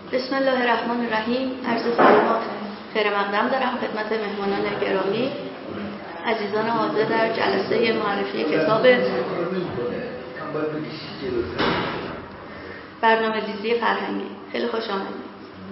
بسم الله الرحمن الرحیم. عرض سلامات خیر مقدم دارم خدمت مهمانان گرامی، عزیزان حاضر در جلسه معرفی کتاب برنامه‌ریزی فرهنگی. خیلی خوش آمدید.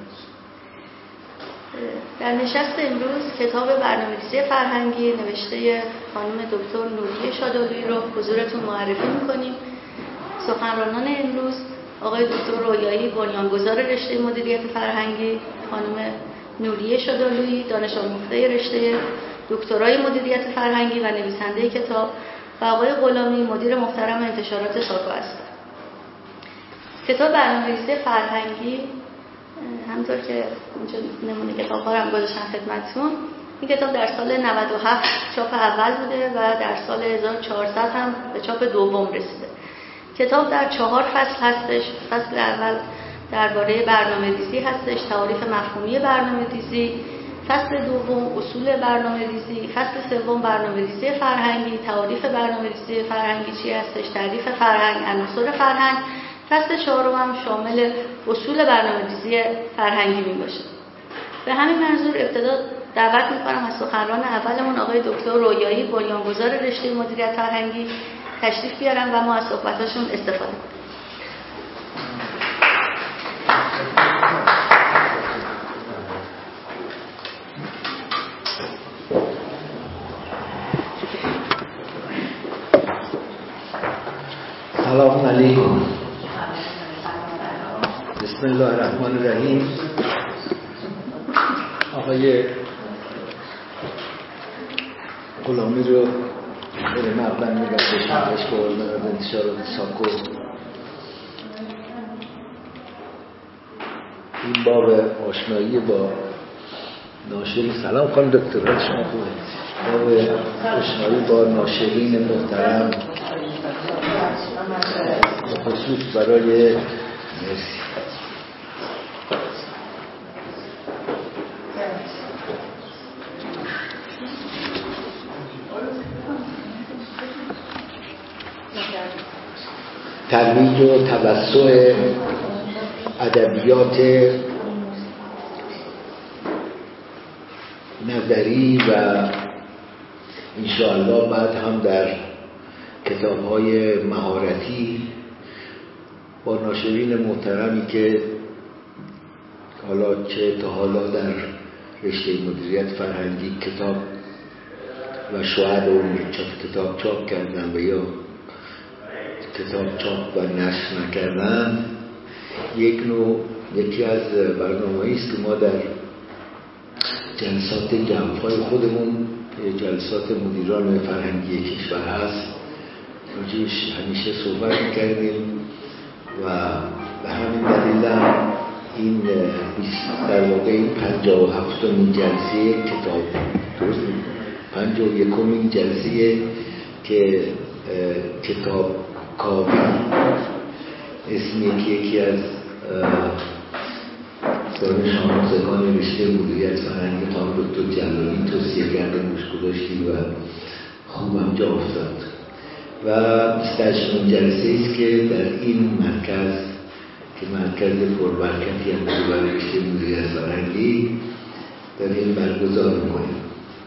در نشست امروز کتاب برنامه‌ریزی فرهنگی نوشته خانم دکتر نوریه شادالویی رو حضورتون معرفی می‌کنیم. سخنرانان امروز آقای دکتر رویایی، بنیانگذار رشته مدیریت فرهنگی، خانم نوریه شادالویی، دانش آموخته رشته دکترای مدیریت فرهنگی و نویسنده کتاب، و آقای غلامی، مدیر محترم انتشارات ساکو است. کتاب برنامه‌ریزی فرهنگی همطور که اینجا نمونه کتاب‌ها رو هم گذاشتم خدمتتون، این کتاب در سال 97 چاپ اول بوده و در سال 1400 هم به چاپ دوم رسیده. کتاب در 4 فصل هستش. فصل اول درباره برنامه‌ریزی هستش، تعاریف مفهومی برنامه‌ریزی. فصل دوم اصول برنامه‌ریزی. فصل سوم برنامه‌ریزی فرهنگی، تعاریف برنامه‌ریزی فرهنگی چی هستش، تعریف فرهنگ، عناصر فرهنگ. فصل چهارم هم شامل اصول برنامه‌ریزی فرهنگی میباشه. به همین منظور ابتدا دعوت می‌کنم از سخنران اولمون آقای دکتر رویایی، بنیانگذار رشته مدیریت فرهنگی، تشریف بیارن و ما از صحبتاشون استفاده کنیم. سلام علیکم. بسم الله الرحمن الرحیم. آقای غلامی رو خیلی مقدم میگم بشنش که علمان انتشارات ساکو این باب آشنایی با ناشرین، سلام خانم دکتر، شما خوبه، باب آشنایی با ناشرین محترم خصوص برای مرسی. ترویج و توسع ادبیات نظری و انشاءالله بعد هم در کتاب‌های مهارتی با ناشرین محترمی که حالا چه تا حالا در رشته مدیریت فرهنگی کتاب و شاید اون کتاب چاپ کردن و یا کتاب چاپ و نشر نکردن، یکی از برنامه‌ای است که ما در جلسات جمع‌های خودمون، جلسات مدیران فرهنگی کشور هست، راجعش همیشه صحبت می‌کردیم و به همین دلیل هم این در واقع این 57مین جلسه کتاب، درست 51مین جلسه که کتاب کاوی اسمی که یکی از دانش آموزگان رشته مدیریت فرهنگی خانم دکتر جلالی توصیه کردن روش گذاشتیم و خوبم جا افتاد و 28مین جلسه است که در این مرکز که مرکز پربرکتی هم برای رشته مدیریت فرهنگی داریم برگزار می‌کنیم.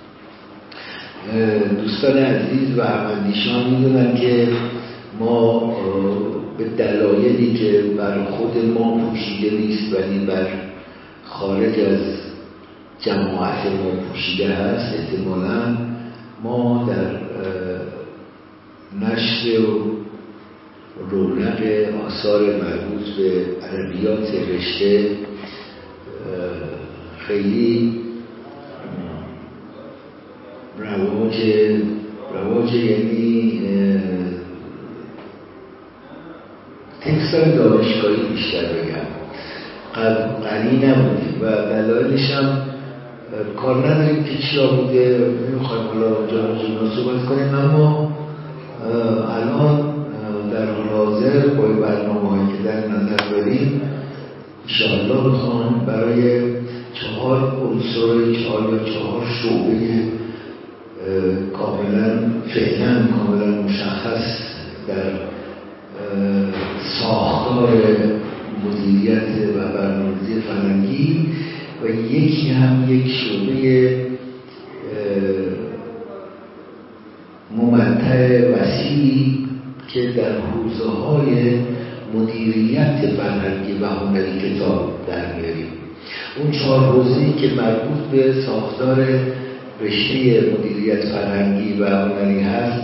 دوستان عزیز و هم‌اندیشان می‌دونن که ما به دلایلی که بر خود ما پوشیده نیست ولی بر خارج از جماعت ما پوشیده هست، احتمالاً ما در نشر و رونق آثار مربوط به ادبیات رشته خیلی رواج یعنی تکستان دانشگاهی بیشتر بگم قوی نبودیم و دلایلش هم کار نداریم که چیا بوده، نمیخوایم حالا جانا صحبت کنیم، اما الان در حال حاضر با برنامه‌هایی که در نظر داریم انشاءالله بخواهم برای 4 عنصر 4 شعبه کاملا مشخص در ساختار مدیریت و برنامه‌ریزی و یکی هم یک شعبه ممتع وسیعی که در حوزه‌های مدیریت فرهنگی و هنری کتاب در میاریم. اون 4 حوزه‌ای که مربوط به ساختار رشته مدیریت فرهنگی و هنری هست: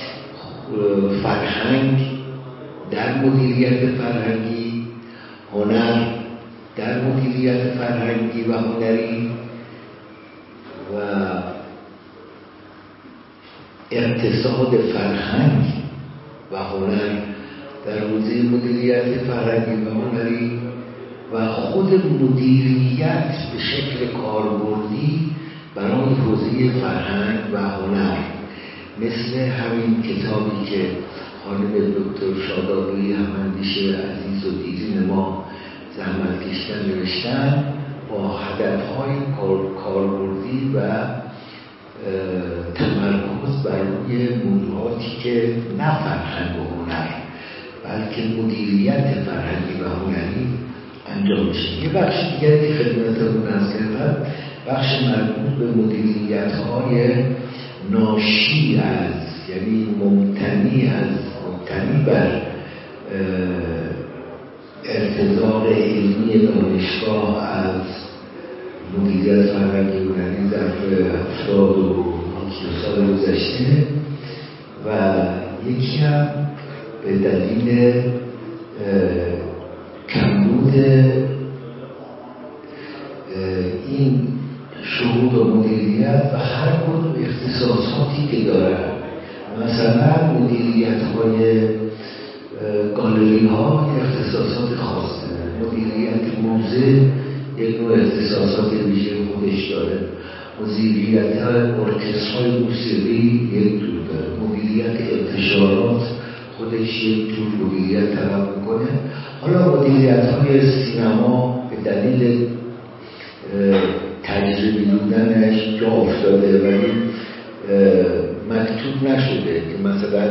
فرهنگ در مدیریت فرهنگی، هنر در مدیریت فرهنگی و هنری و اقتصاد فرهنگ و هنر در حوزه مدیریت فرهنگی و هنری و خود مدیریت به شکل کاربردی برای حوزه فرهنگ و هنر، مثل همین کتابی که خانم دکتر شادابی هماندیش عزیز و دیرین ما زحمت کشیدن نوشتن، با هدف‌های کاربردی و تمرکز بر روی موضوعاتی که نه فرهنگ و هنر بلکه مدیریت فرهنگی و هنری انجام میشه. یه بخش دیگری که خدمتتون عرض کردم، بخش مربوط به مدیریت‌های ناشی از، یعنی مبتنی بر ارتزاق علمی دانشگاه از مدیریت فرهنگی و هنری ظرف 70 سال گذشته و یکی هم به دلیل کمبود این شهود و مدیریت و هر کدوم اختصاصاتی که دارن. مثلا مدیریت های گالری ها اختصاصات خاصه، مدیریت موزه یک نوع اختصاصات ویژه خودش داره، مدیریت ارکسترهای موسیقی یک جور داره، مدیریت انتشارات خودش یک جور مدیریت طلب میکنه. حالا مدیریت های سینما به دلیل تجربی بودنش جا افتاده ولی مکتوب نشده که مثلا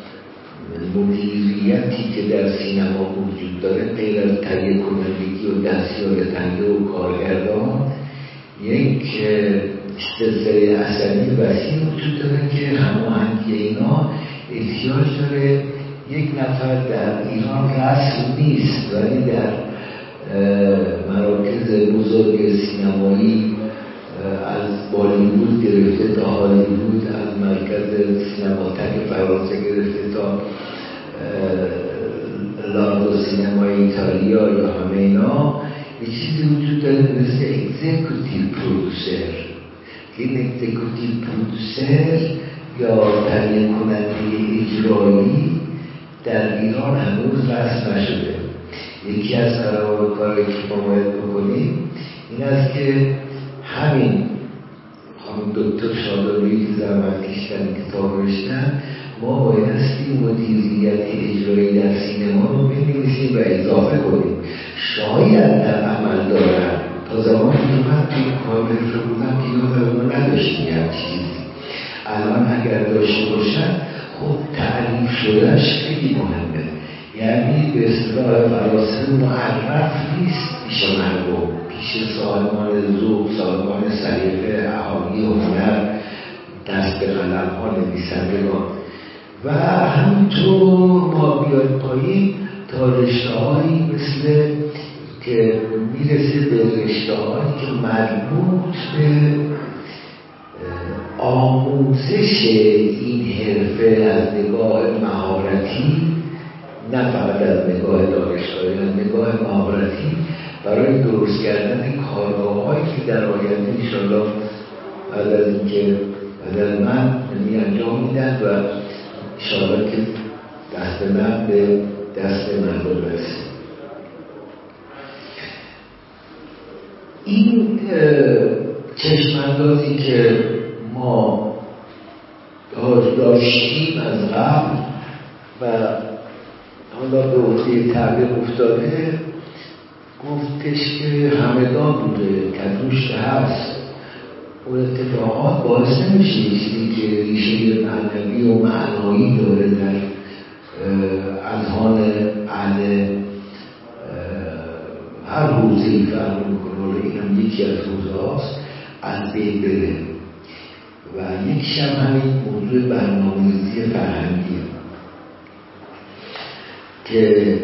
مدیریتی که در سینما وجود داره غیر از تهیه کنندگی و دستیار تهیه و کارگردان یک سلسله اثری وسیع وجود داره که هماهنگی اینا احتیاج داره. یک نفر در ایران رسم نیست ولی در مراکز بزرگ سینمایی از بالیوود گرفته تا هالیوود، از مرکز سینماتک فرانسه گرفته تا لاردو سینمای ایتالیا یا همه اینا یه چیزی وجود داره مثل اگزیکوتیو پرودوسر. این اگزیکوتیو پرودوسر یا تهیه کننده اجرایی در ایران هنوز رسم نشده. یکی از کارهایی که ما باید بکنیم این است که همین خانم دکتر شادابی که زحمت کشیدن کتاب نوشتن، ما بایستی مدیریت اجرایی در سینما رو بنویسیم و اضافه کنیم. شاید در عمل دارن، تا زمانی که من توی کار گرفته بودم که یادم نداشتیم یه چیزی. الان اگر داشته باشن خب تعریف شدهش خیلی مهمه، یعنی به اصطلاح فرانسه معرف نیست پیش مردم، پیش صاحبان ذوق، صاحبان سلیقه، اهالی هنر، دست به قلم ها، نویسندگان و همینطور ما بیاید پایین تا رشته هایی مثل که میرسه به رشته هایی که مربوط به آموزش این حرفه از نگاه مهارتی، نه فقط از نگاه دانشگاهی، از نگاه مهارتی برای درست کردن کارگاه‌هایی که در آینده انشاءالله بعد از اینکه بعد از من انجام میدن و انشاءالله که دست من به دست مردم برسه. این چشم‌اندازی که ما داشتیم از قبل و حالا به عهده تغییر افتاده، گفتش که همگان بوده، کدوش هست. اون اتفاقات باعث نمیشه چیزی که ریشه معنوی و معنایی داره در اذهان اهل هر حوزه‌ای فرق میکنه، اینم یکی از حوزه هاست، از بین بره. و یکیش هم همین موضوع برنامه‌ریزی فرهنگیه که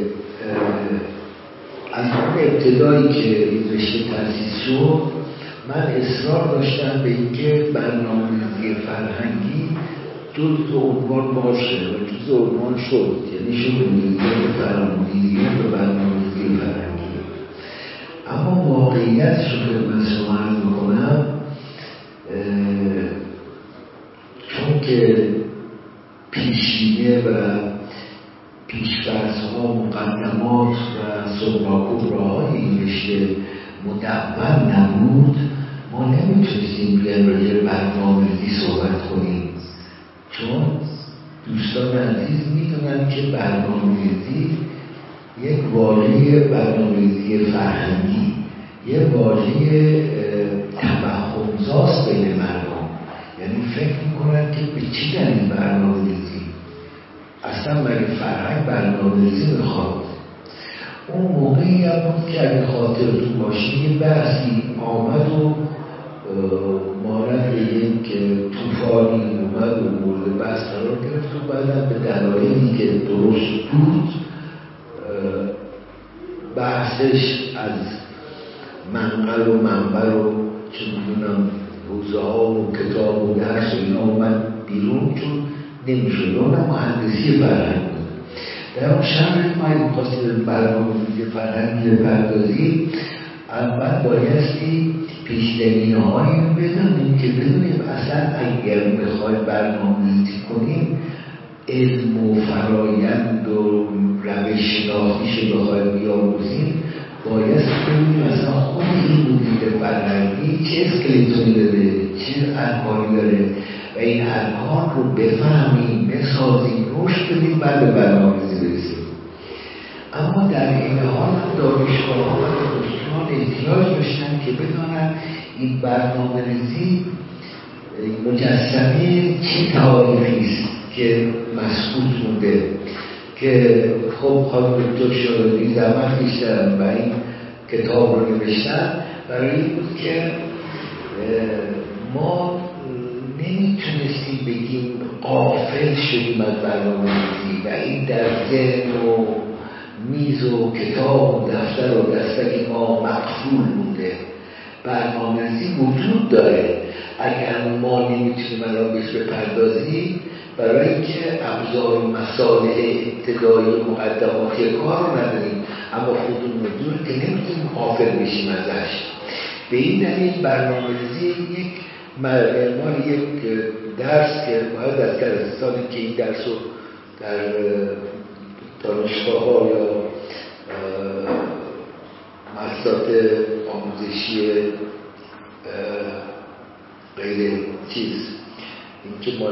از اون ابتدایی که این رشته تأسیس شد من اصرار داشتم به اینکه برنامه‌ریزی فرهنگی جزء عنوان باشه و جزء عنوان شد، یعنی شد فرهنگی و برنامه‌ریزی فرهنگی. اما واقعیتش رو که من شما عرض می‌کنم، چون که پیشینه و پیش‌فرض‌ها، مقدمات و سابقه‌های این رشته مدون نبود، ما نمیتونستیم بیایم راجع به برنامه‌ریزی صحبت کنیم، چون دوستان عزیز میدونن که برنامه‌ریزی یک واژه برنامه‌ریزی فرهنگی، یک واژه توهم‌زاست بین مردم. یعنی فکر میکنن که به چی دلیل برنامه‌ریزی؟ اصلا مگه فرهنگ برنامه‌ریزی میخواد؟ اون موقعی هم بود که اگه خاطرتون باشه یه بحثی آمد و مانند یک طوفانی اومد و مورد بحث قرار گرفت و بعدم به دلایلی که درست بود بحثش از منقل و منبر و چه میدونم حوزه ها و کتاب و درس و اینا اومد بیرون، چون نمیشد. اونم مهندسی فرهنگ بود. در اون شرح ما می‌خواستیم برنامه‌ریزی فرهنگی بپردازیم، اول بایستی پیش‌زمینه‌هایی رو بدونیم که بدونیم اصلا اگر بخوایم برنامه‌ریزی کنیم علم و فرایند و روش شناختیش رو بخوایم بیاموزیم، باید ببینیم اصلا خود این مدیر فرهنگی چه اسکلتونی داره، چه ارکانی داره و این ارکان رو بفهمیم، بسازیم، رشد بدیم، بعد به برنامه‌ریزی برسیم. اما در این حال دانشگاه‌ها و دانشجویان احتیاج داشتن که بدانن این برنامه‌ریزی مجسمه چه تعاریفی است که مسکوت مونده، که خب خانم دکتر شادادی زحمت کشیدن و این کتاب رو نوشتن برای این بود که ما نمیتونستیم بگیم غافل شدیم از برنامه‌ریزی و این در ذهن و میز و کتاب و دفتر و دستک ما مقفول بوده. برنامه‌ریزی وجود داره، اگر ما نمیتونیم الان بهش بپردازیم برای اینکه ابزار و مصالح ابتدایی و مقدماتی کار رو نداریم، اما خودمون میدونیم که نمیتونیم غافل بشیم ازش. به این دلیل برنامه‌ریزی یک مال یک درس که باید از دانشجویانی که این درس رو در دانشگاه‌ها یا مؤسسات آموزشی غیر چیز، این که مال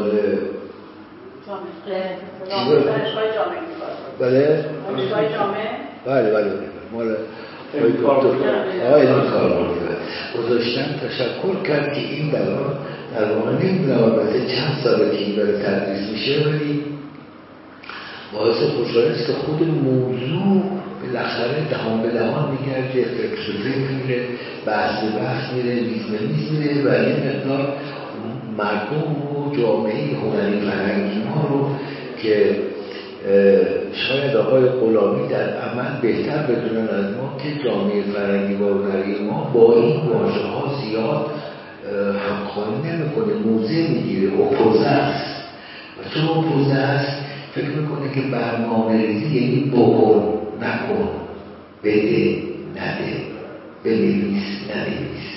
دانشگاه جامعه بله دانشگاه جامعه بله مال این کار گذاشتن. تشکر کرد که این در واقع نمیدونم البته چند ساله که این داره تدریس میشه، ولی باعث خوشحالی است که خود موضوع بالاخره دهان به دهان میگرده، فکر به فکر میره، بحث به بحث میره، میز به میز میره و یه مقدار مردم و جامعه هنری فرهنگی ما رو که شاید آقای غلامی در عمل بهتر بدونن از ما که جامعه فرهنگی و هنری ما با این واژه‌ها زیاد همخوانی نمی‌کنه، موضع میگیره، اپوزه است و چون اپوزه است فکر میکنه که برنامه‌ریزی یعنی بکن نکن، بده نده، بنویس ننویس،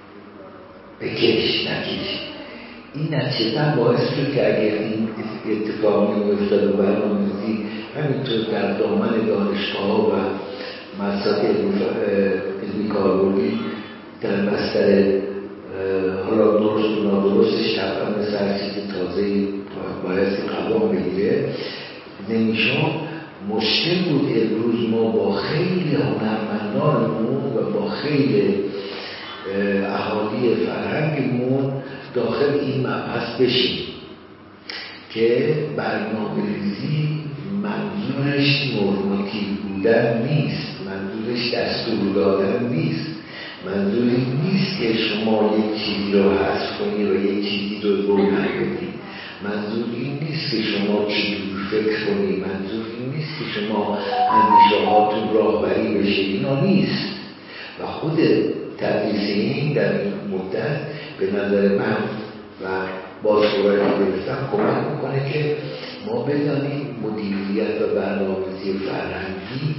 بکش نکش. این نتیجه باعث شد که اگر این اتفاق نمی‌افتاد و برنامه‌ریزی همینطور در دامن دانشگاه‌ها و مؤسسات علمی کاربردی در بستر حالا درست و نادرستش طبعا مثل هر چیز تازه‌ای بایستی قوام بگیره نمیشون. مشکل بود امروز ما با خیلی هنرمندانمون و با خیلی اهالی فرهنگمون داخل این مبحث بشیم که برنامه‌ریزی منظورش نورماتیو بودن نیست، منظورش دستور دادن نیست، منظور این نیست که شما یک چیزی رو حذف کنی و یک چیزی رو روشن بدی، منظور این نیست که شما چجور فکر کنی، منظور این نیست که شما اندیشه هاتون راهبری بشه، اینا نیست. و خود تدریس این در این مدت به نظر من و با صورتی گرفتم کمک میکنه که ما بدانیم مدیریت و برنامه‌ریزی فرهنگی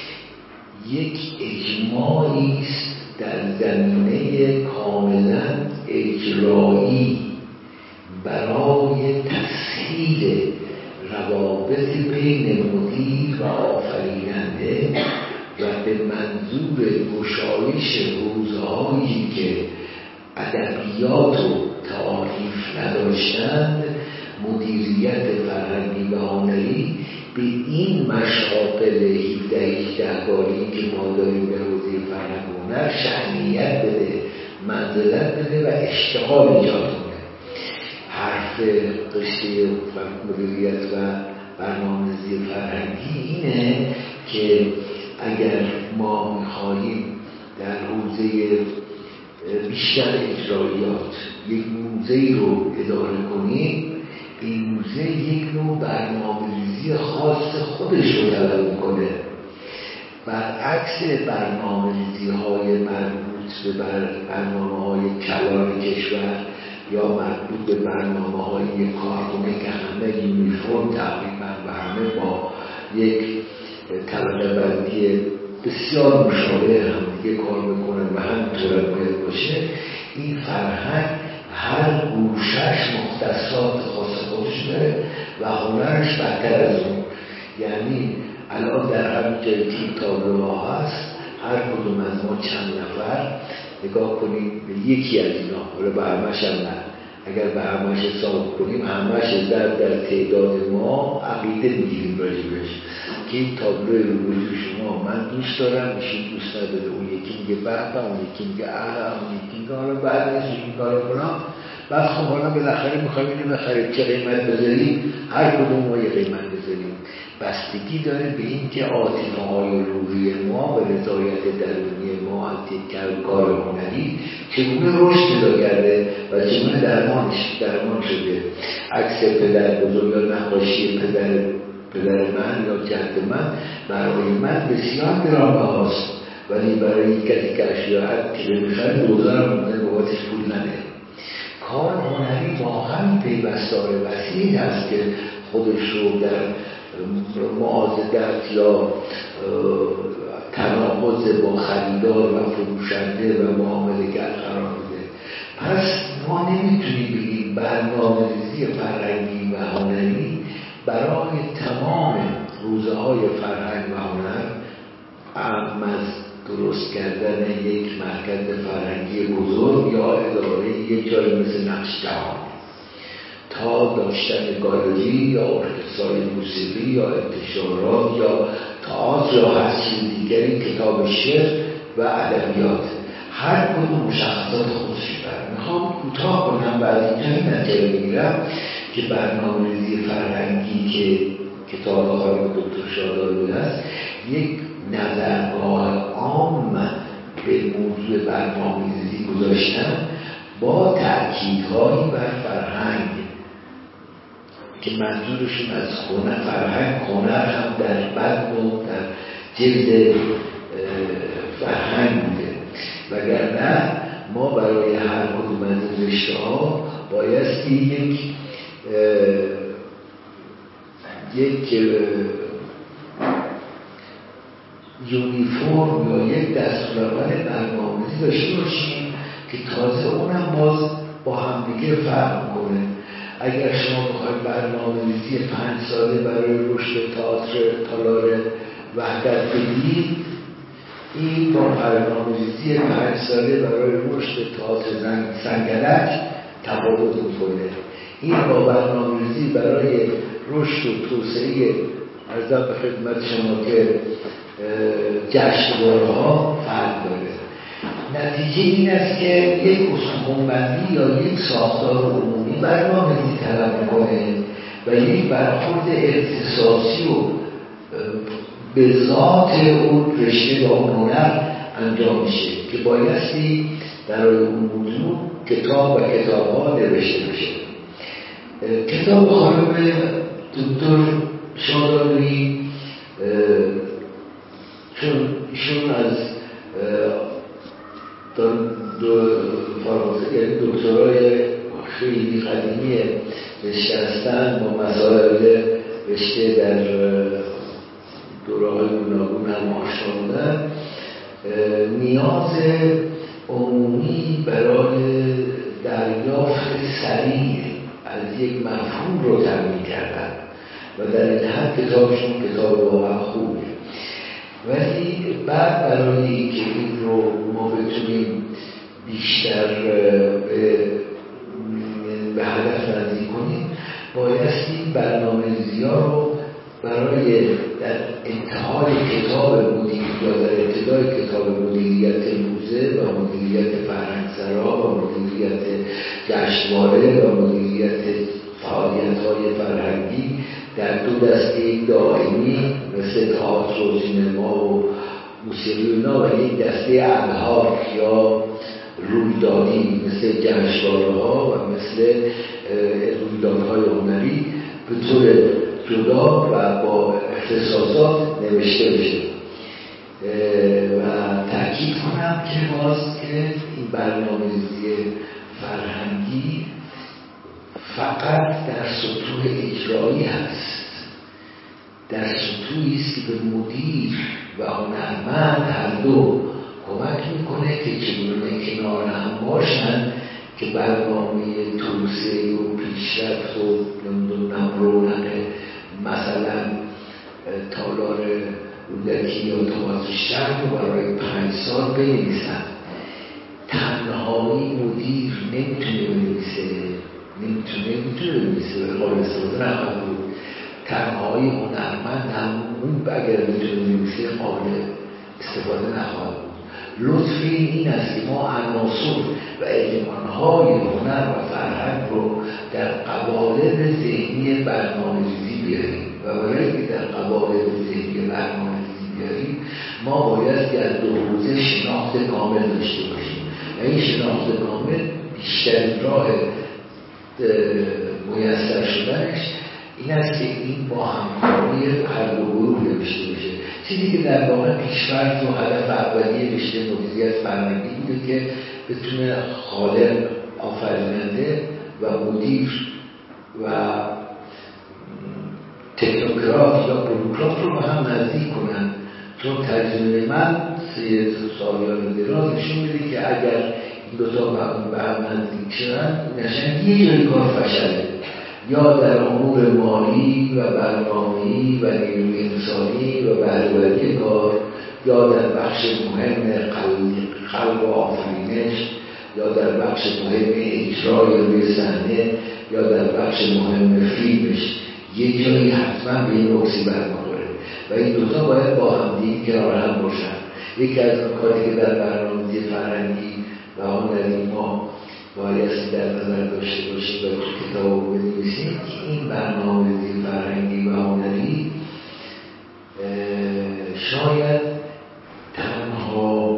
یک اجماعی است در زمینه کاملا اجرایی برای تسهیل روابط بین مدیر و آفریننده و به منظور گشایش حوزه‌هایی که ادبیات و تعاریف نداشتند، مدیریت فرهنگی و هنری به این مشاغل 17 باری که ما داریم به حوزه فرهنگ و هنر شأنیت بده، منزلت بده و اشتغال ایجاد کنه. حرف رشته مدیریت و برنامه‌ریزی فرهنگی اینه که اگر ما می‌خواهیم در حوزه بیشتر اجرایات یک موزه‌ای رو اداره کنیم، این موزه یک نوع برنامه‌ریزی خاص خودش رو طلب می‌کنه. برعکس برنامه‌ریزی‌های مربوط به برنامه‌های کلان کشور یا مربوط به برنامه‌های کارخانه که همه یونیفرم تقریباً و همه با یک طبقه بندی بسیار مشابه هم دیگه کار میکنن و همینطور باید باشه، این فرهنگ هر گوشش مختصات خاص خودش داره و هنرش بدتر از اون. یعنی الان در همین جایی که این تابلوها هست، هر کدوم از ما چند نفر نگاه کنیم به یکی از اینا، حالا به همش هم نه، اگر به همش حساب کنیم همش در تعداد ما عقیده میگیریم راجبش که این تابلوی روی شما من دوست دارم، میشین دوست نداره، اون یکی میگه بابا، اون یکی میگه اون یکی میگه حالا بعدش این کارو کنم. بعد خب حالا بالاخره میخوایم اینو بخریم، چه قیمت بذاریم؟ هر کدوم ما یه قیمت بذاریم. بستگی داره به این که آتینه‌های روحی ما و رضایت درونی ما از یک کار هنری چگونه رشد پیدا کرده و چگونه درمان شده. عکس پدر بزرگ یا نقاشی پدر من یا جد من برای من بسیار گرانبهاست، ولی برای کسی که اشیا هست که بمیخواد دوزار مونده بابتش پول نده. کار هنری با همین پیوستار وسیعی هست که خودش رو در معاضدت یا تناقض با خریدار و فروشنده و معامله‌گر قرار میده. پس ما نمیتونیم بگیم برنامه‌ریزی فرهنگی و هنری برای تمام حوزه‌های فرهنگ و هنر اعم از درست کردن یک مرکز فرهنگی بزرگ یا اداره یک جایی مثل نقش جهان تا داشتن گالری یا ارکسترای موسیقی یا انتشارات یا تئاتر یا هر چیز دیگری، کتاب شعر و ادبیات، هر کدوم مشخصات خودش داره. میخوام کوتاه کنم و از اینجا این نتیجه بگیرم که برنامه‌ریزی فرهنگی که کتاب خانم دکتر شادالو است یک نظرگاه عام به موضوع برنامه‌ریزی گذاشتن با تأکیدهایی بر فرهنگ که منظورشون از فرهنگ، هنر هم در بدن و در جلد فرهنگ بوده. وگرنه ما برای هر کدوم از رشته‌ها بایستی یک یونیفرم یا یک دستورالعمل برنامه‌ریزی داشته باشیم که تازه اونم باز با همدیگه فرق کنه. اگر شما بخواید برنامه‌ریزی 5 ساله برای رشد تئاتر تالار وحدت بگید، این با برنامه‌ریزی 5 ساله برای رشد تئاتر سنگرک تفاوت می‌کنه. این با برنامه‌ریزی برای رشد و توسعه عرضم به خدمت شما که جشنواره‌ها فرق داره. نتیجه این است که یک استخوان‌بندی یا یک ساختار عمومی برنامه‌ریزی طلب می‌کنه و یک برخورد اختصاصی و به ذات اون رشته و اون هنر انجام میشه که بایستی برای اون موضوع کتاب و کتاب‌ها نوشته بشه. کتاب خانم دکتر شادالویی چون ایشون از دکترای خیلی قدیمی رشته هستن با مسائل رشته در دوره‌های گوناگون هم آشنا بودن، نیاز عمومی برای دریافت سریع از یک مفهوم رو تامین کردن و در این حد کتابشون کتاب واقعا خوبه. ولی بعد برای اینکه این رو ما بتونیم بیشتر به هدف نزدیک کنیم بایستی برنامه‌ریزی‌ها رو برای در انتهای کتاب مدیر یا در ابتدای کتاب مدیریت موزه و مدیریت فرهنگسرا و مدیریت جشنواره و مدیریت فعالیت‌های فرهنگی در دو دسته دائمی مثل تئاتر و سینما و موسیقی و اینا و یک دسته ادهاک یا رویدادی مثل جشنواره‌ها و مثل رویدادهای هنری به طور جدا و با اختصاصات نوشته بشه. و تأکید کنم که باز که این برنامه‌ریزی فرهنگی فقط در سطوح اجرایی هست، در سطوحی است که به مدیر و هنرمند هر دو کمک میکنه که چگونه کنار هم باشن که برنامه توسعه و پیشرفت و رونق مثلا تالار رودکی یا تئاتر شهر رو برای 5 سال بنویسن. تنهایی مدیر نمیتونه بنویسه به قول استفاده نخواهد بود. تنهایی هنرمند هم اون اگر میتونه بنویسه قابل استفاده نخواهد بود. لطف این است که ما عناصر و المانهای هنر و فرهنگ رو در قوالب ذهنی برنامه‌ریزی بیاریم و برای که در قوالب ذهنی برنامه‌ریزی بیاریم ما بایستی از دو حوزه شناخت کامل داشته باشیم و این شناخت کامل بیشترین راه میسر شدنش این است که این با همکاری هر دو گروه نوشته بشه. چیزی که در واقع پیشفرض و هدف اولیه رشته مدیریت فرهنگی بوده که بتونه خالق، آفریننده و مدیر و تکنوکرات یا بروکرات رو به هم نزدیک کنن. چون تجربه من 3 سالیان دراز نشون میده که اگر این دوتا به هم نزدیک شدن نشن یه جای کار فشله، یا در امور مالی و برنامه‌ای و نیروی انسانی و بهره‌وری کار، یا در بخش مهم خلق و آفرینش، یا در بخش مهم اجرای روی صحنه، یا در بخش مهم فیلمش. یک جایی حتما به این نقصی برمی‌خوره و این دوتا باید با همدیگه کنار هم باشن. یکی از نکاتی که در برنامه‌ریزی فرهنگی و هنری ما بایستی در نظر داشته باشیم و کتاب رو بنویسیم که این برنامه‌ریزی فرهنگی و هنری شاید تنها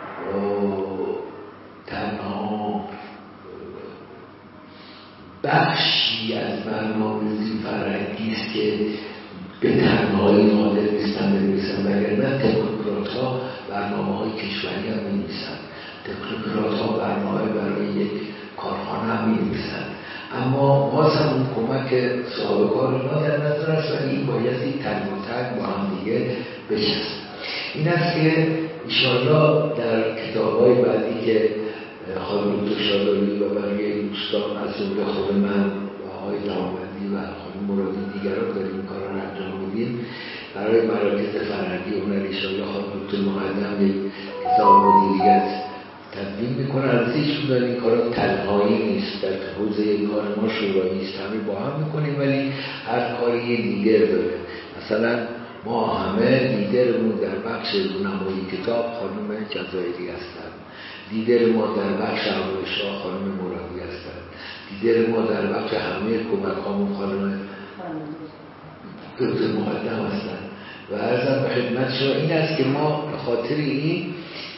بخشی از برنامه‌ریزی فرهنگی است که به تنهایی قادر نیستن بنویسن، وگرنه تکنوکرات‌ها برنامه‌های کشوری هم می‌نویسن، تکنوکرات‌ها برنامه برای یک کارخانه هم می‌نویسن، اما باز هم اون کمک صاحب کار ما در نظر است و این بایستی تگ و تگ با هم دیگه بچسبن. این است که انشاءالله در کتاب‌های بعدی که خانم دکتر شادالویی و بقیه دوستان از جمله خود من و آقای دامادی و خانم مرادی دیگران داریم این کارا رو انجام میدیم برای مراکز فرهنگی هنر. انشاءالله خانم دکتر مقدم یک کتاب مدیریت تدوین میکنه. ارزش رو این کارا تنهایی نیست، در حوزه کار ما شورایی نیست، همه با هم میکنیم ولی هر کاری یه لیدر داره. مثلا ما همه لیدرمون در بخش رونمایی کتاب خانم جزایری هستن، لیدر ما در بخش همایش‌ها خانم مرادی هستن، لیدر ما در بخش همه کمک هامون خانم دکتر مقدم هستن. و عرضم به خدمت شما این است که ما به خاطر این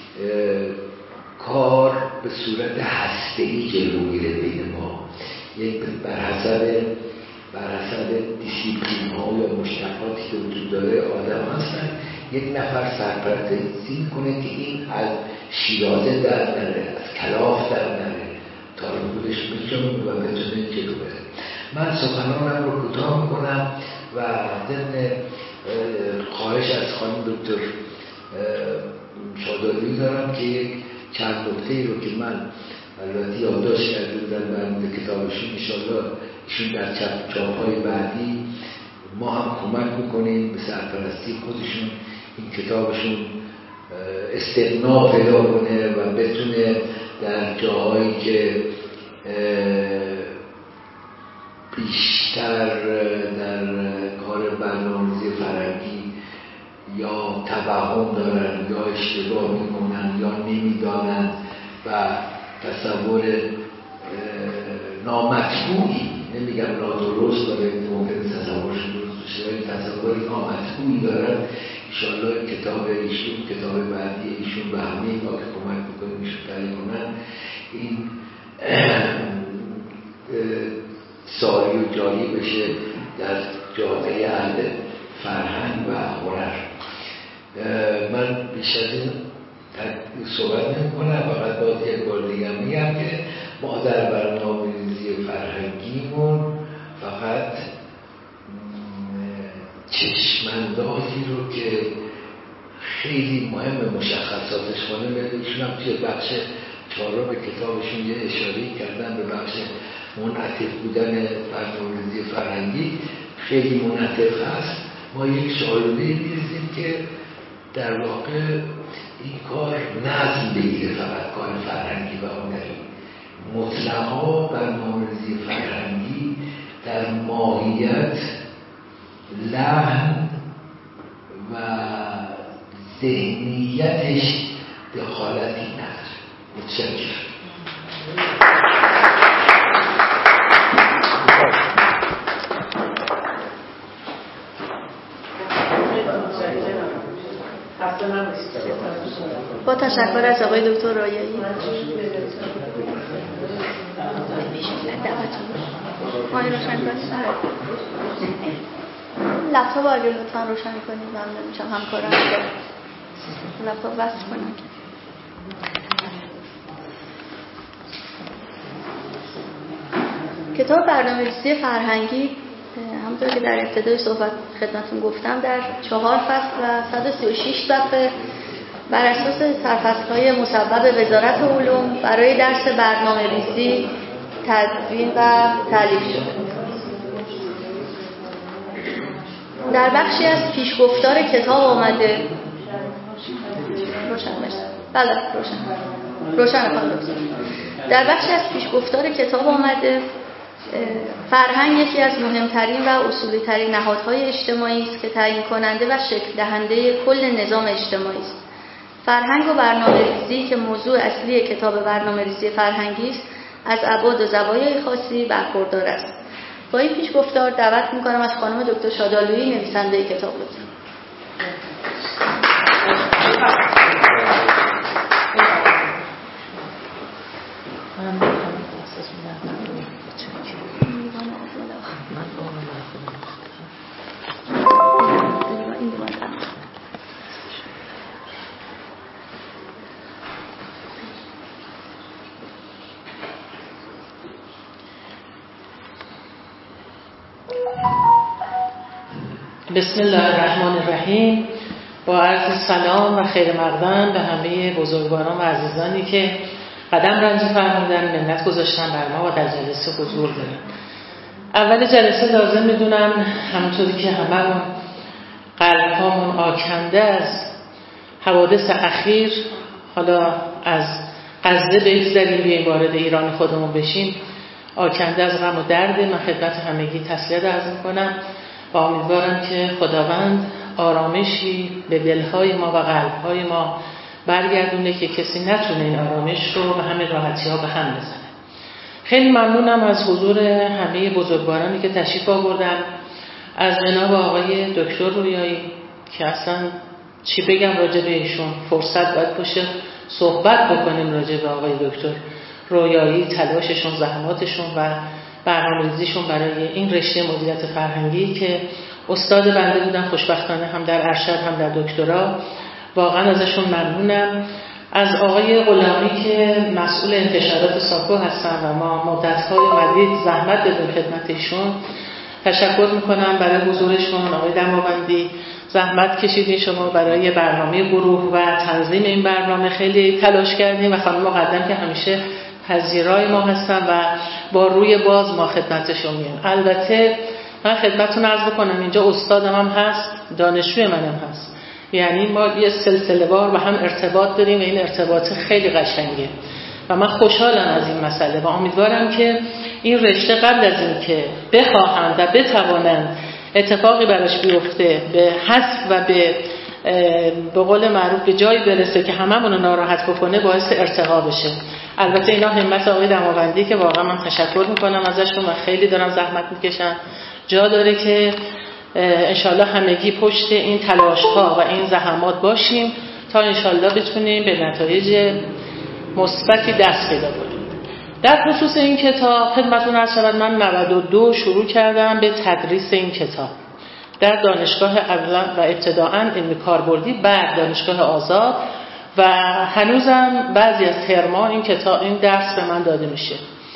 کار به صورت هسته‌ای جلو میره بین ما، یک بر حسب دیسیپلین ها یا مشتقاتی که وجود داره آدم هستن. یک نفر سرپرستی کنه که این از شیرازه در نره، از کلاف در نره تا رو بودش میکنم و بتونه جلو بره. من سخنانم رو کوتاه میکنم و ضمن خواهش از خانم دکتر شادالویی دارم که یک چند نکته رو که من البته یادداشت کرده بودم برای کتابشون، انشاءالله ایشون در چاپ‌های بعدی ما هم کمک میکنیم به سرپرستی خودشون این کتابشون استغنا پیدا کنه و بتونه در جاهایی که بیشتر در کار برنامه‌ریزی فرهنگی یا توهم دارن یا اشتباه میکنن یا نمیدانن و تصور نامطبوعی، نمیگم نادرست داره، ممکن تصورشون درست بشه ولی تصور نامطبوعی دارن. انشاءالله کتاب ایشون، کتاب بعدی ایشون به همه ما که کمک میکنیم ایشون تعلیق کنن، این ساری و جاری بشه در جامعه اهل فرهنگ و هنر. من بیش از این صحبت نمی کنم، فقط باز یک بار دیگه میگم که ما در برنامه‌ریزی فرهنگیمون فقط چشماندازی رو که خیلی مهم مشخصاتش کنه ایشون هم توی بخش 4 کتابشون یه اشاره‌ای کردن به بخش منعطف بودن برنامه‌ریزی فرهنگی. خیلی منعطف هست. ما یک شالوده‌ای می‌ریزیم که در واقع این کار نظم بگیره، فقط کار فرهنگی و هنری. مطلقا برنامه‌ریزی فرهنگی در ماهیت لحن و ذهنیتش دخالتی نداره. متشکرم. با تشکر از آقای دکتر رایایی. مایه روشن کنید. لپتاپ اگه لطفا روشن کنید ممنون میشم. همکارم لپتاپ وصل کنم. کتاب برنامه‌ریزی فرهنگی همونطور که در ابتدای صحبت خدمتتون گفتم در 4 فصل و 136 صفحه بر اساس سرفصل‌های مصوب وزارت علوم برای درس برنامه‌ریزی تدوین و تالیف شده. در بخشی از پیشگفتار کتاب آمده در بخشی از پیشگفتار کتاب آمده فرهنگ یکی از مهمترین و اصولی ترین نهادهای اجتماعی است که تعیین کننده و شکل دهنده کل نظام اجتماعی است. فرهنگ و برنامه‌ریزی که موضوع اصلی کتاب برنامه‌ریزی فرهنگی است، از ابعاد و زوایای خاصی برخوردار است. با این پیشگفتار دعوت می‌کنم از خانم دکتر شادالویی نویسنده کتاب لطفاً. بسم الله الرحمن الرحیم. با عرض سلام و خیر مقدم به همه بزرگواران و عزیزانی که قدم رنجی فرمودن، منت گذاشتن بر ما و در جلسه حضور دارن. اول جلسه لازم میدونم همونطوری که هممون قلب‌هامون آکنده از حوادث اخیر، حالا از غزه بگذریم بیاییم وارد ایران خودمون بشیم، آکنده از غم و درد. من خدمت همگی تسلیت عرض می‌کنم و امیدوارم که خداوند آرامشی به دلهای ما و قلبهای ما برگردونه که کسی نتونه این آرامش رو به همه راحتی ها به هم بزنه. خیلی ممنونم از حضور همه بزرگوارانی که تشریف آوردن، از جناب آقای دکتر رویایی که اصلا چی بگم راجع به ایشون. فرصت باید باشه صحبت بکنیم راجع به آقای دکتر رویایی، تلاششون، زحماتشون و برنامه‌ریزیشون برای این رشته مدیریت فرهنگی که استاد بنده بودن، خوشبختانه هم در ارشد هم در دکترا. واقعا ازشون ممنونم. از آقای غلامی که مسئول انتشارات ساکو هستن و ما مدت‌های مدید زحمت دادیم خدمت ایشون، تشکر میکنم برای حضورشون. آقای دماوندی زحمت کشیدین شما برای برنامه گروه و تنظیم این برنامه، خیلی تلاش کردیم و خانم مقدم که همیشه پذیرای ما هستن و با روی باز ما خدمتشون میان. البته من خدمتتون عرض بکنم اینجا استادم هم هست، دانشجوی منم هست، یعنی ما یه سلسله وار و هم ارتباط داریم و این ارتباط خیلی قشنگه و من خوشحالم از این مسئله و امیدوارم که این رشته قبل از این که بخواهند و بتوانند اتفاقی براش بیفته به حذف و به قول معروف به جایی برسه که هممون رو ناراحت بکنه، باعث ارتقا بشه. البته اینا همت آقای دماوندی که واقعا من تشکر میکنم ازشون و خیلی دارن زحمت میکشن. جا داره که انشالله همگی پشت این تلاش ها و این زحمات باشیم تا انشالله بتونیم به نتایج مثبتی دست پیدا کنیم. در خصوص این کتاب خدمتتون عرض شود من 92 شروع کردم به تدریس این کتاب در دانشگاه اولا و ابتداءً علم کاربردی، بعد دانشگاه آزاد و هنوزم بعضی از ترم‌ها این درس به من داده میشه.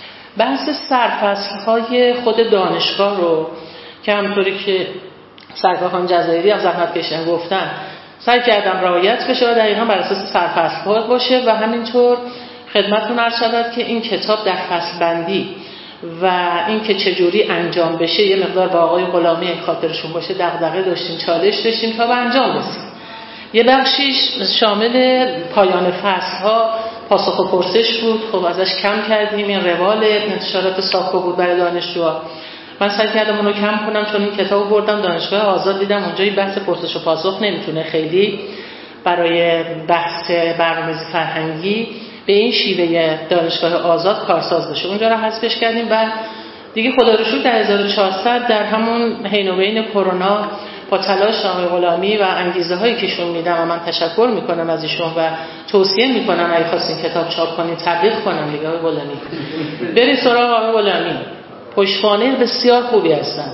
بحث سرفصل‌های خود دانشگاه رو که همونطوری که سرکار خانم جزایری هم زحمت کشیدن گفتن سعی کردم رعایت بشه و دقیقاً بر اساس سرفصل‌ها باشه و همینطور خدمتتون عرض شود که این کتاب در فصل بندی و این که چجوری انجام بشه یه مقدار با آقای غلامی خاطرشون باشه دغدغه داشتیم، چالش داشتیم تا به انجام رسیم. یه بخشیش شامل پایان فصل‌ها پاسخ و پرسش بود، خب ازش کم کردیم. این روال انتشارات ساکو بود برای دانشجوها، من سعی کردم اون رو کم کنم چون این کتابو بردم دانشگاه آزاد، دیدم اونجا این بحث پرسش و پاسخ نمیتونه خیلی برای بحث برنامه‌ریزی فرهنگی به این شیوه دانشگاه آزاد کارساز بشه. اونجا رو حذفش کردیم و دیگه خدا رو شکر در 1400 در همون حین و بین کرونا با تلاش آقای غلامی و انگیزه هایی که شون میدم و من تشکر میکنم از ایشون و توصیه میکنم اگه خواستین کتاب چاپ کنین تبلیغ کنم دیگه آقای غلامی برید سراغ آقای غلامی، پشتوانه بسیار خوبی هستن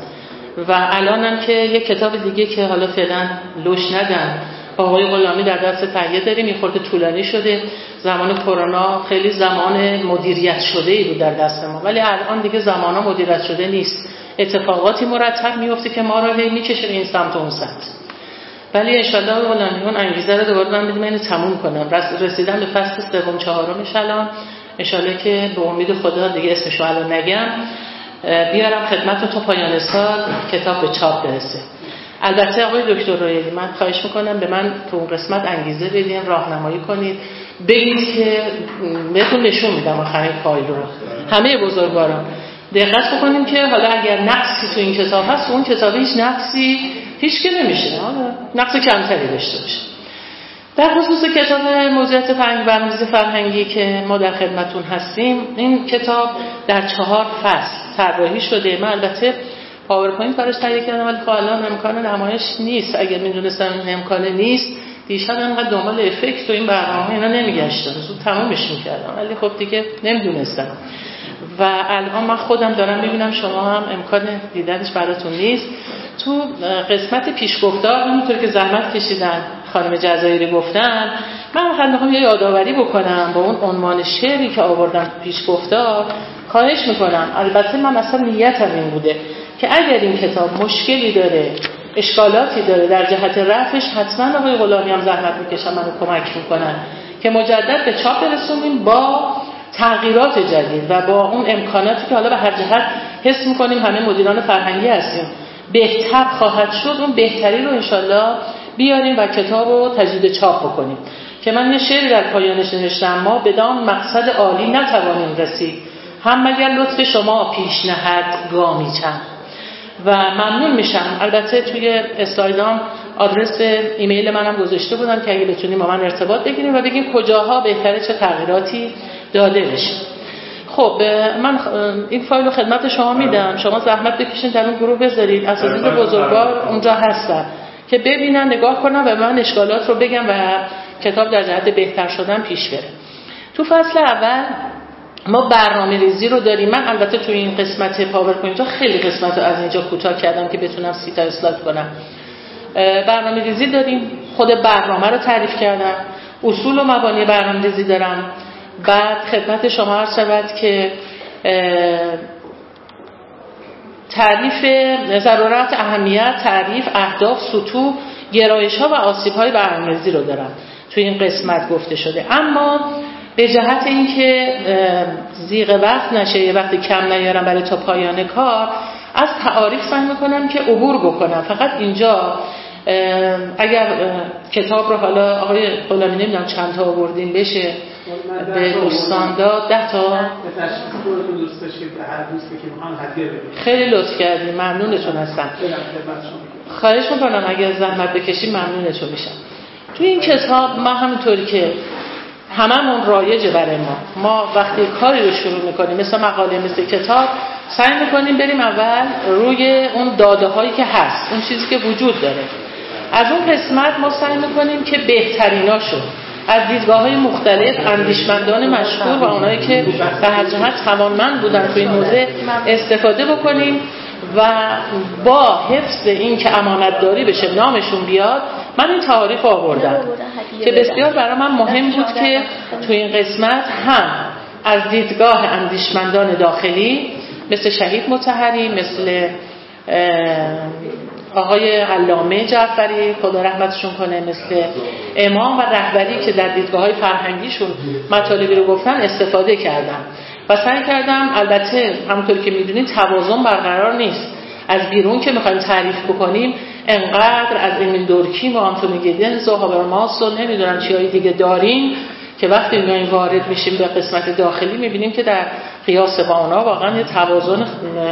و الانم که یک کتاب دیگه که حالا فعلا لوش ندم آقای غلامی در دست تهیه داریم. این خورده طولانی شده، زمان کرونا خیلی زمان مدیریت شده ای بود در دست ما، ولی الان دیگه زمانا مدیریت شده نیست، اتفاقاتی مرتب میفته که ما رو میکشه به این سمت و اون سمت. ولی ان شاء الله غلامی اون انگیزه رو دوباره من بدیم اینو تموم کنم. رسیدم به فصل سوم چهارمش الان ان شاء الله که به امید خدا دیگه اسمشو الان نگم بیارم خدمتتون تا پایان سال کتاب به چاپ برسه. البته آقای دکتر رویایی من خواهش میکنم به من تو اون قسمت انگیزه بدین، راهنمایی کنید، بگید که بهتون نشون میدم آخرین فایل رو. همه بزرگواران دقت بکنیم که حالا اگر نقصی تو این کتاب هست اون کتاب هیچ نقصی هیچ که نمیشه، نقص کمتری داشته باشه. در خصوص کتاب مدیریت فرهنگی برنامه‌ریزی فرهنگی که ما در خدمتون هستیم، این کتاب در 4 فصل طراحی شده. من البته پاورپوینت براش تهیه کردم ولی خب الان امکان نمایش نیست. اگر می‌دونستم این امکان نیست دیشب انقدر دنبال افکت و این برنامه اینا نمیگشتم، زود تمومش می‌کردم، ولی خب دیگه نمی‌دونستم و الان من خودم دارم می‌بینم شما هم امکان دیدنش براتون نیست. تو قسمت پیشگفتار همونطور که زحمت کشیدن خانم جزایری گفتن، من فقط می‌خوام یه یادآوری بکنم با اون عنوان شعری که آوردم پیشگفتار. خواهش می‌کنم، البته من اصلا نیتم این بوده که اگر این کتاب مشکلی داره، اشکالاتی داره در جهت رفعش، حتما آقای غلامی هم زحمت میکشن منو کمک میکنن که مجدد به چاپ برسونیم با تغییرات جدید و با اون امکاناتی که حالا به هر جهت حس میکنیم همه مدیران فرهنگی هستیم بهتر خواهد شد، اون بهتری رو انشالله بیاریم و کتاب رو تجدید چاپ بکنیم. که من یه شعری در پایانش نوشتم: ما بدان مقصد عالی نتوانیم رسید، هم مگر لطف شما پیشنهاد گامی چند. و ممنون میشم، البته توی استایلام آدرس ایمیل منم گذاشته بودم که اگه بتونیم با من ارتباط بگیریم و بگیم کجاها بهتره چه تغییراتی داده بشه. خب من این فایل رو خدمت شما میدم، شما زحمت بکشین در اون گروه بذارید، اساتید بزرگوار اونجا هستن که ببینن، نگاه کنن و من اشکالات رو بگم و کتاب در جهت بهتر شدن پیش بره. تو فصل اول ما برنامه‌ریزی رو داریم. من البته تو این قسمت پاورپوینت خیلی قسمت رو از اینجا کوتاه کردم که بتونم 30 تا اسلاید کنم. برنامه‌ریزی داریم، خود برنامه رو تعریف کردم، اصول و مبانی برنامه‌ریزی دارم. بعد خدمت شما عرض شود که تعریف ضرورت، اهمیت، تعریف، اهداف، سطوح، گرایش‌ها و آسیب‌های برنامه‌ریزی رو دارم تو این قسمت گفته شده. اما به جهت اینکه زیغ وقت نشه، یه وقت کم نیارم برای تا پایان کار، از تعاریف سعی می‌کنم که عبور بکنم. فقط اینجا اگر کتاب رو حالا آقای غلامی نمیدونم چند تا آوردین بشه به دوستان داد، 10 تا دوست داشتید به هر دوستی که میخوان هدیه بدید. خیلی لطف کردین، ممنونتون هستم. خواهش میکنم اگر زحمت بکشید ممنونتون میشم. تو این کتاب ما همونطوری که هممون رایجه برای ما وقتی کاری رو شروع میکنیم، مثل مقاله، مثل کتاب، سعی میکنیم بریم اول روی اون داده هایی که هست، اون چیزی که وجود داره. از اون قسمت ما سعی میکنیم که بهتریناشو از دیدگاه‌های مختلف اندیشمندان مشهور و اونایی که به هر جهت توانمند بودن توی این حوزه استفاده بکنیم و با حفظ این که امانتداری بشه، نامشون بیاد. من این تعاریف آوردم که بسیار برای من مهم بود که توی این قسمت هم از دیدگاه اندیشمندان داخلی مثل شهید مطهری، مثل آقای علامه جعفری خدا رحمتشون کنه، مثل امام و رهبری که در دیدگاه‌های فرهنگیشون مطالبی رو گفتن استفاده کردم و سعی کردم. البته همونطوری که میدونید توازن برقرار نیست. از بیرون که میخوایم تعریف بکنیم انقدر از امیل دورکیم و آنتونی گیدنز و هابرماس و نمیدونم چیهای دیگه داریم که وقتی میایم وارد میشیم به قسمت داخلی میبینیم که در قیاس با اونا واقعا یه توازن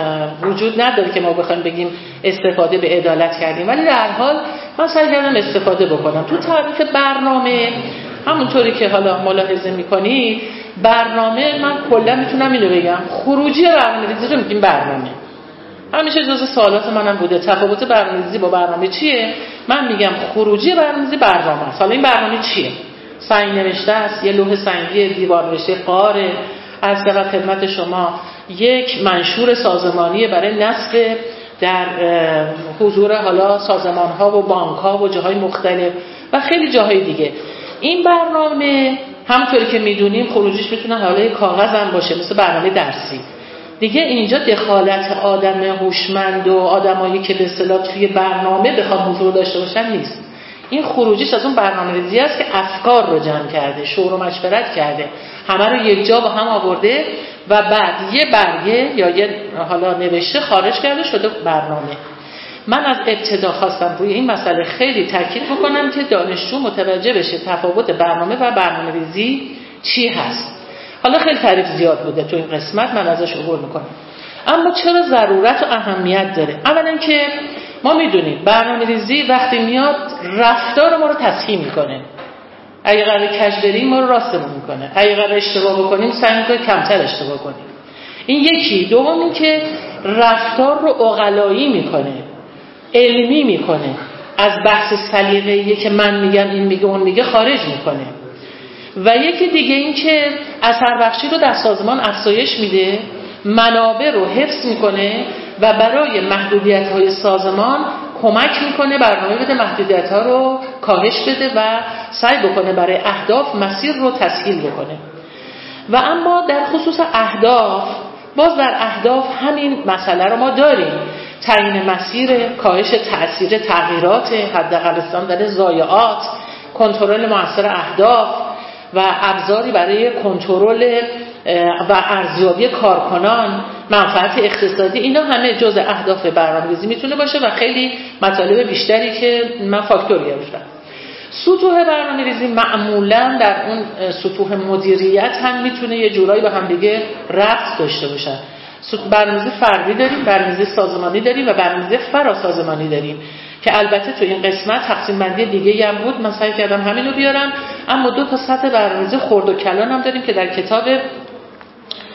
وجود نداره که ما بخوایم بگیم استفاده به عدالت کردیم. ولی در هر حال من سعی کردم استفاده بکنم. تو تعریف برنامه همونطوری که حالا ملاحظه میکنید، برنامه من کلا میتونم اینو بگم، خروجی برنامه‌ریزی رو میگیم برنامه. همیشه جزء سوالات منم بوده تفاوت برنامه‌ریزی با برنامه چیه؟ من میگم خروجی برنامه‌ریزی برنامه است. حالا این برنامه چیه؟ سنگ نوشته است، یه لوح سنگی دیوار نوشته قاره، از طرف خدمت شما یک منشور سازمانی برای نصب در حضور حالا سازمان‌ها و بانک‌ها و جاهای مختلف و خیلی جاهای دیگه. این برنامه همونطوری که میدونیم خروجیش میتونه حالا کاغذ هم باشه، مثل برنامه درسی. دیگه اینجا دخالت آدم هوشمند و آدمایی که به اصطلاح توی برنامه بخواد حضور داشته باشن نیست. این خروجیش از اون برنامه‌ریزی است که افکار رو جمع کرده، شور و مشورت کرده، همه رو یک جا با هم آورده و بعد یه برگه یا یه حالا نوشته خارج کرده شده برنامه. من از ابتدا خواستم روی این مسئله خیلی تاکید بکنم که دانشجو متوجه بشه تفاوت برنامه و برنامه‌ریزی چی هست. حالا خیلی تعریف زیاد بوده تو این قسمت، من ازش عبور میکنم. اما چرا ضرورت و اهمیت داره؟ اولا که ما میدونیم برنامه‌ریزی وقتی میاد رفتار ما رو تصحیح میکنه. اگه قرار کج بریم ما رو راستمون میکنه، اگه قرار اشتباه بکنیم سعی میکنه کمتر اشتباه کنیم. این یکی. دوم این که رفتار رو عقلایی میکنه، علمی میکنه، از بحث سلیقه‌ای که من میگم این میگه اون میگه خارج میکنه. و یکی دیگه این که اثر بخشی رو در سازمان افزایش میده، منابع رو حفظ میکنه و برای محدودیت‌های سازمان کمک میکنه برنامه بده، محدودیت‌ها رو کاهش بده و سعی بکنه برای اهداف مسیر رو تسهیل بکنه. و اما در خصوص اهداف، باز در اهداف همین مسئله رو ما داریم، تعیین مسیر، کاهش تأثیر تغییرات، حداقل رساندن ضایعات، کنترل مؤثر اهداف و ابزاری برای کنترل و ارزیابی کارکنان، منفعت اقتصادی، اینا همه جزء اهداف برنامه‌ریزی میتونه باشه و خیلی مطالب بیشتری که من فاکتور گرفتم. سطوح برنامه‌ریزی معمولا در اون سطوح مدیریت هم میتونه یه جورایی به هم دیگه ربط داشته باشه. برنامه‌ریزی فردی داریم، برنامه‌ریزی سازمانی داریم و برنامه‌ریزی فراسازمانی داریم که البته تو این قسمت تقسیم بندی دیگه‌ای هم بود، من سعی کردم همین رو بیارم. اما دو تا سطح برنامه‌ریزی خرد و کلان هم داریم که در کتاب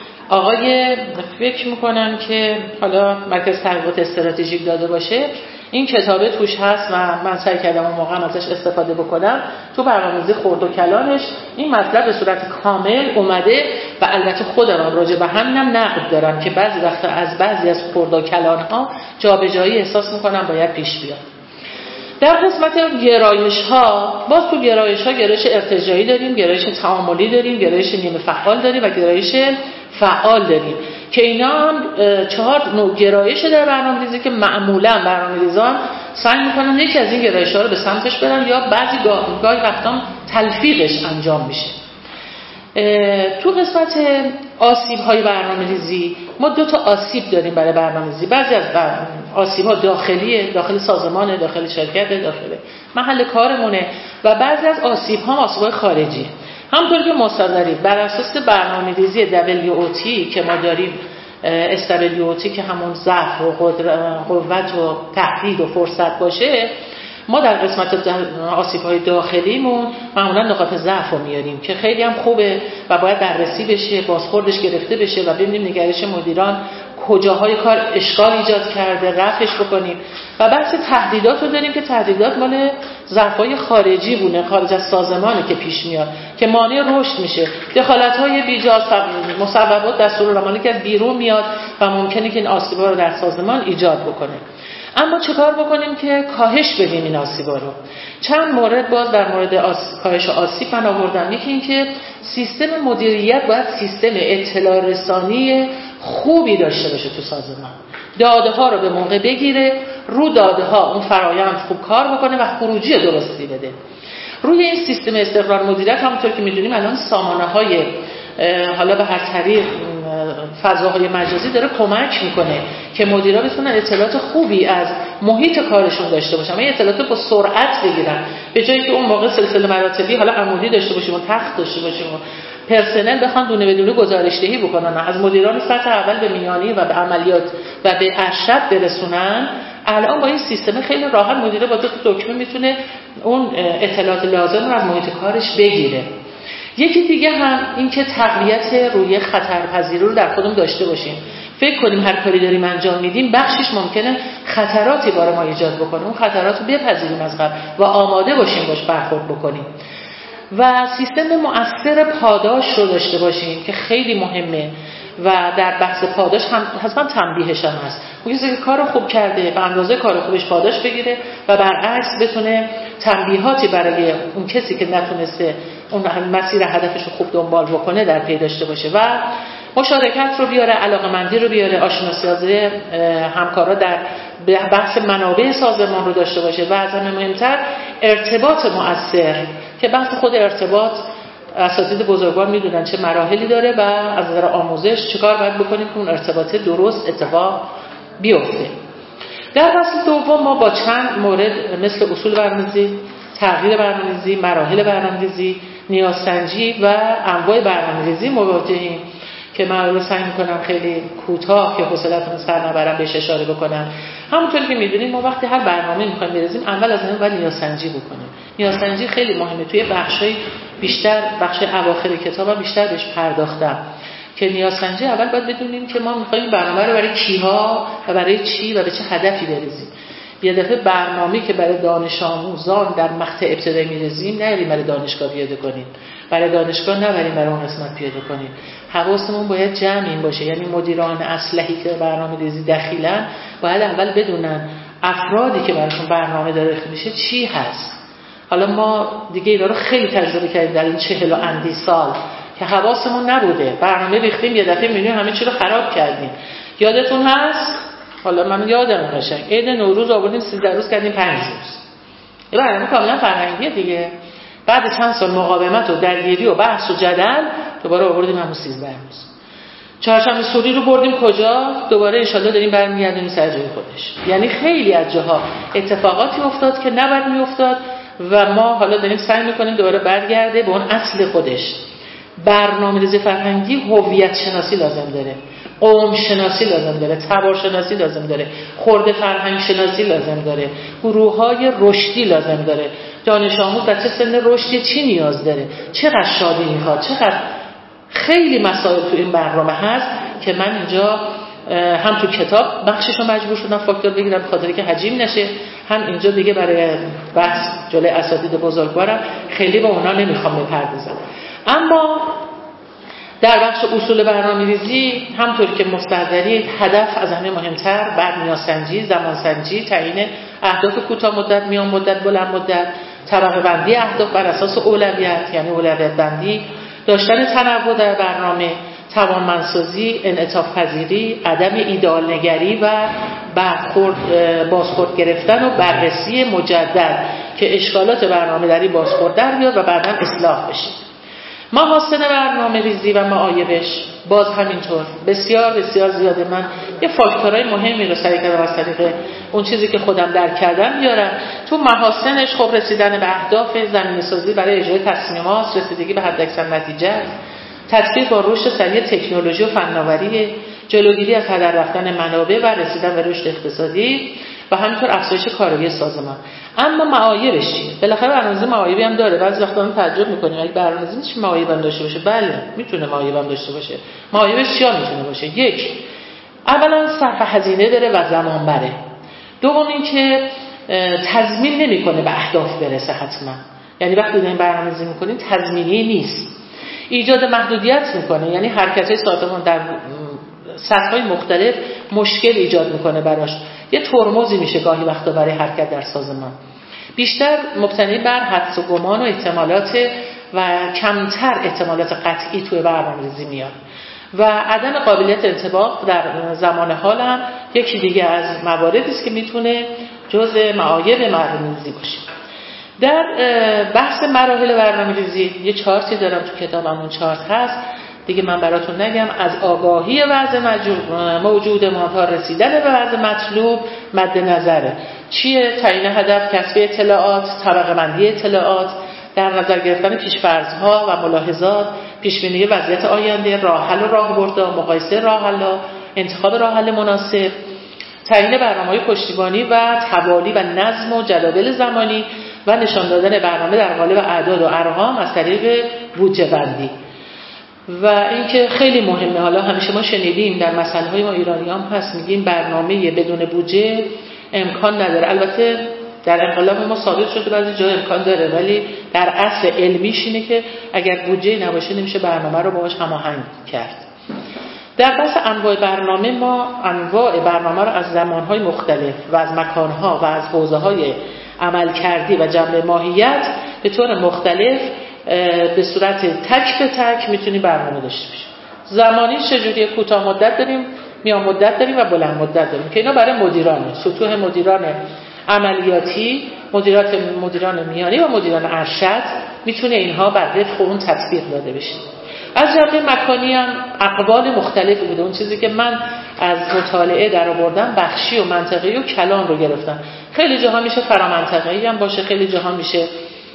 آقای فکر میکنم که حالا مرکز تحقیقات استراتژیک داده باشه، این کتابه توش هست و من سعی کردم اون موقع ازش استفاده بکنم. تو برنامه‌ریزی خرد و کلانش این مطلب به صورت کامل اومده و البته خودم راجع به همینم نقد دارم که بعضی وقتا از بعضی از خرد و کلان‌ها جابجایی احساس می‌کنم باید پیش بیاد. در قسمت گرایش‌ها، باز تو گرایش‌ها گرایش ارتجاعی داریم، گرایش تعاملی داریم، گرایش نیمه فعال داریم و گرایش فعال داریم که اینا هم 4 نوع گرایش در برنامه‌ریزی که معمولاً برنامه‌ریزان سعی می‌کنن یکی از این گرایش‌ها رو به سمتش برن یا بعضی گاهی وقتا تلفیقش انجام میشه. تو قسمت آسیب‌های برنامه‌ریزی ما 2 تا آسیب داریم برای برنامه‌ریزی. بعضی از آسیب‌ها داخلیه، داخل سازمان، داخل شرکت، داخل محل کارمونه و بعضی از آسیب‌ها آسیب‌های خارجی. همونطور که مصادره بر اساس برنامه‌ریزی WOT که ما داریم، SWOT که همون ضعف و قوت و تهدید و فرصت باشه، ما در قسمت آسیب‌های داخلیمون معمولا نقاط ضعف رو میاریم که خیلی هم خوبه و باید بررسی بشه، بازخوردش گرفته بشه و ببینیم نگرش مدیران کجاهای کار اشکال ایجاد کرده رفعش بکنیم. و بحث تهدیدات رو داریم که تهدیدات مال ضعف‌های خارجی بونه، خارج از سازمانه که پیش میاد که مانع رشد میشه. دخالت‌های بیجا، مسببات دستورالعملی که از بیرون میاد و ممکنه که این آسیب‌ها رو در سازمان ایجاد بکنه. اما چه کار بکنیم که کاهش بدیم این آسیب‌ها رو؟ چند مورد باز در مورد کاهش آسیب من آوردم. یکی این که سیستم مدیریت باید سیستم اطلاع رسانی خوبی داشته باشه تو سازمان. داده ها رو به موقع بگیره، رو داده ها اون فرایند خوب کار بکنه و خروجی درستی بده. روی این سیستم استقرار مدیریت همونطور که می‌دونیم الان سامانه‌های حالا به هر طریق فضاهای مجازی داره کمک میکنه که مدیرا بتونن اطلاعات خوبی از محیط کارشون داشته باشن و این اطلاعات با سرعت بگیرن، به جایی که اون موقع سلسله مراتبی حالا عمودی داشته باشیم و تخت داشته باشیم و پرسنل بخوان دونه به دونه گزارش دهی بکنن از مدیران سطح اول به میانی و به عملیات و به ارشد برسونن. الان با این سیستم خیلی راحت مدیر با 2 تا دکمه میتونه اون اطلاعات لازم رو از محیط کارش بگیره. یکی دیگه هم این که تقویت روی خطرپذیری رو در خودمون داشته باشیم. فکر کنیم هر کاری داریم انجام میدیم بخشش ممکنه خطراتی برای ما ایجاد بکنه، اون خطرات رو بپذیریم از قبل و آماده باشیم باش برخورد بکنیم. و سیستم مؤثر پاداش رو داشته باشیم که خیلی مهمه و در بحث پاداش هم حتما تنبیهش هم هست. اون کسی که کارو خوب کرده به اندازه کار خوبش پاداش بگیره و برعکس بتونه تنبیهاتی برای اون کسی که نتونسته اون مسیر هدفش رو خوب دنبال بکنه در پی داشته باشه و مشارکت رو بیاره، علاقه‌مندی رو بیاره، آشناسی‌سازی همکارا در بحث منابع سازمان رو داشته باشه و از همه مهمتر ارتباط مؤثر که بحث خود ارتباط اساتید بزرگوار میدونن چه مراحلی داره و از نظر آموزش چیکار باید بکنیم که اون ارتباط درست اتفاق بیفته. در فصل دوم ما با چند مورد مثل اصول برنامه‌ریزی، تغییر برنامه‌ریزی، مراحل برنامه‌ریزی، نیازسنجی و انواع برنامه‌ریزی مواجهیم که من رو سعی می‌کنم خیلی کوتاه که حوصله‌تون سر نبرم بهش اشاره بکنم. همونطوری که می‌دونید ما وقتی هر برنامه می‌خوایم بریزیم اول از همه باید نیازسنجی بکنیم. نیازسنجی خیلی مهمه. توی بخشای بیشتر بخش اواخر کتابم بیشتر بهش پرداختم که نیازسنجی اول باید بدونیم که ما می‌خوایم برنامه رو برای کیها و برای چی و به چه هدفی بریزیم. یه دفعه برنامه‌ای که برای دانش آموزان در مقطع ابتدایی می‌ریزیم نریم برای دانشگاه پیاده کنیم، برای دانشگاه نبریم برای اون قسمت پیاده کنیم. حواسمون باید جمع این باشه، یعنی مدیران اصلحی که برنامه‌ریزی دخیلن باید اول بدونن افرادی که براشون برنامه داره میشه چی هست. حالا ما دیگه اینا رو خیلی تجربه کردیم در این 40 و اندی سال که حواسمون نبوده، برنامه ریختیم یه دفعه می‌بینیم همه چی رو خراب کردیم. یادتون هست؟ حالا من یادم قشنگ عید نوروز آوردیم 13 روز کردیم 5 روز. یه برنامه کاملا فرهنگیه دیگه. بعد چند سال مقاومت و درگیری و بحث و جدل دوباره آوردیم همون 13 روز. چهارشنبه سوری رو بردیم کجا؟ دوباره ان شاءالله داریم برمیگردیم سر جای خودش. یعنی خیلی از جاها اتفاقاتی افتاد که نباید میافتاد و ما حالا داریم سعی میکنیم دوباره برگرده به اون اصل خودش. برنامه‌ریزی فرهنگی هویت شناسی لازم داره، قوم شناسی لازم داره، تبار شناسی لازم داره، خرد فرهنگ شناسی لازم داره، گروه‌های رشدی لازم داره. دانش آموز در چه سن رشدی چی نیاز داره، چقدر شادی میخواد، چقدر خیلی مسائل تو این برنامه هست که من اینجا هم تو کتاب بخششو مجبور شدم فاکتور بگیرم به خاطر که حجیم نشه، هم اینجا دیگه برای بحث جلوی اساتید بزرگوارم خیلی به اونا نمیخوام بپردازم. اما در بخش اصول برنامه‌ریزی همطور که مستحضری هدف از همه مهمتر، بعد نیازسنجی، زمانسنجی، تعیین اهداف کوتاه مدت، میان مدت، بلند مدت، طبقه بندی اهداف بر اساس اولویت یعنی اولویت بندی، داشتن تنوع در برنامه، توانمندسازی، انعطاف پذیری، عدم ایدئال نگری و بازخورد گرفتن و بررسی مجدد که اشکالات برنامه در این بازخورد در بیاد و بعداً اصلاح بشه. محاسن برنامه ریزی و معایبش باز همینطور بسیار بسیار زیاده. من یه فاکتورهای مهمی رو سعی کردم از طریق اون چیزی که خودم درک کردم بیارم. تو محاسنش خب رسیدن به اهداف، زمینه‌سازی برای اجرای تصمیمات، رسیدگی به حداکثر نتیجه، تطبیق با رشد سریع تکنولوژی و فناوری، جلوگیری از هدر رفتن منابع و رسیدن به رشد اقتصادی و همینطور افزایش کارایی سازمان. اما معایبش چیه؟ بالاخره برنامه‌ریزی معایبی هم داره. بعضی وقتا ما تعجب می‌کنیم اگه برنامه‌ریزی چه معایبی هم داشته باشه. بله میتونه معایب هم داشته باشه. معایبش چیا میتونه باشه؟ یک، اولا صرف هزینه داره و زمان بره. دوم اینکه تضمین نمی‌کنه به اهداف برسه حتما. یعنی وقتی دارین برنامه‌ریزی می‌کنین تضمینی نیست. ایجاد محدودیت می‌کنه، یعنی حرکت‌های سازمان در سطح‌های مختلف مشکل ایجاد می‌کنه براش. یه ترمزی میشه گاهی وقتا برای حرکت در سازمان. بیشتر مبتنی بر حدس و گمان و احتمالات و کمتر احتمالات قطعی توی برنامه‌ریزی میاد. و عدم قابلیت انطباق در زمان حال هم یکی دیگه از مواردی است که میتونه جزء معایب برنامه‌ریزی باشه. در بحث مراحل برنامه‌ریزی یه چارتی دارم تو کتابم، اون چارت هست دیگه من براتون نگم. از آگاهی وضع موجود ما تا رسیدن به وضع مطلوب مد نظره. چیه؟ تعیین هدف، کسب اطلاعات، طبقه بندی اطلاعات، در نظر گرفتن پیش‌فرض‌ها و ملاحظات، پیش‌بینی وضعیت آینده، راه حل و راهبردها، مقایسه راه حل‌ها، انتخاب راه حل مناسب، تعیین برنامه‌های پشتیبانی و توالی و نظم و جدول زمانی و نشان دادن برنامه در قالب اعداد و ارقام از طریق بودجه بندی. و اینکه خیلی مهمه، حالا همیشه ما شنیدیم در مسائل ما ایرانیام هست میگیم برنامه بدون بودجه امکان نداره. البته در انقلاب ما ثابت شده بعضی جا امکان داره، ولی در اصل علمیش اینه که اگر بودجه نباشه نمیشه برنامه رو باهاش هماهنگ کرد. در بحث انواع برنامه ما انواع برنامه رو از زمانهای مختلف و از مکانها و از حوزه‌های عملکردی و جنبه ماهیت به طور مختلف به صورت تک به تک میتونیم برنامه داشته باشیم. زمانی چجوریه؟ کوتاه مدت داریم، میان مدت داریم و بلند مدت داریم که اینا برای مدیرانه، سطوح مدیران عملیاتی، مدیران میانی و مدیران ارشد میتونه اینها بر وفق اون تطبیق داده بشه. از جنبه مکانی هم اقوال مختلفی بوده. اون چیزی که من از مطالعه در آوردم بخشی و منطقه‌ای و کلان رو گرفتم. خیلی جاها میشه فرامنطقه‌ای هم باشه، خیلی جاها میشه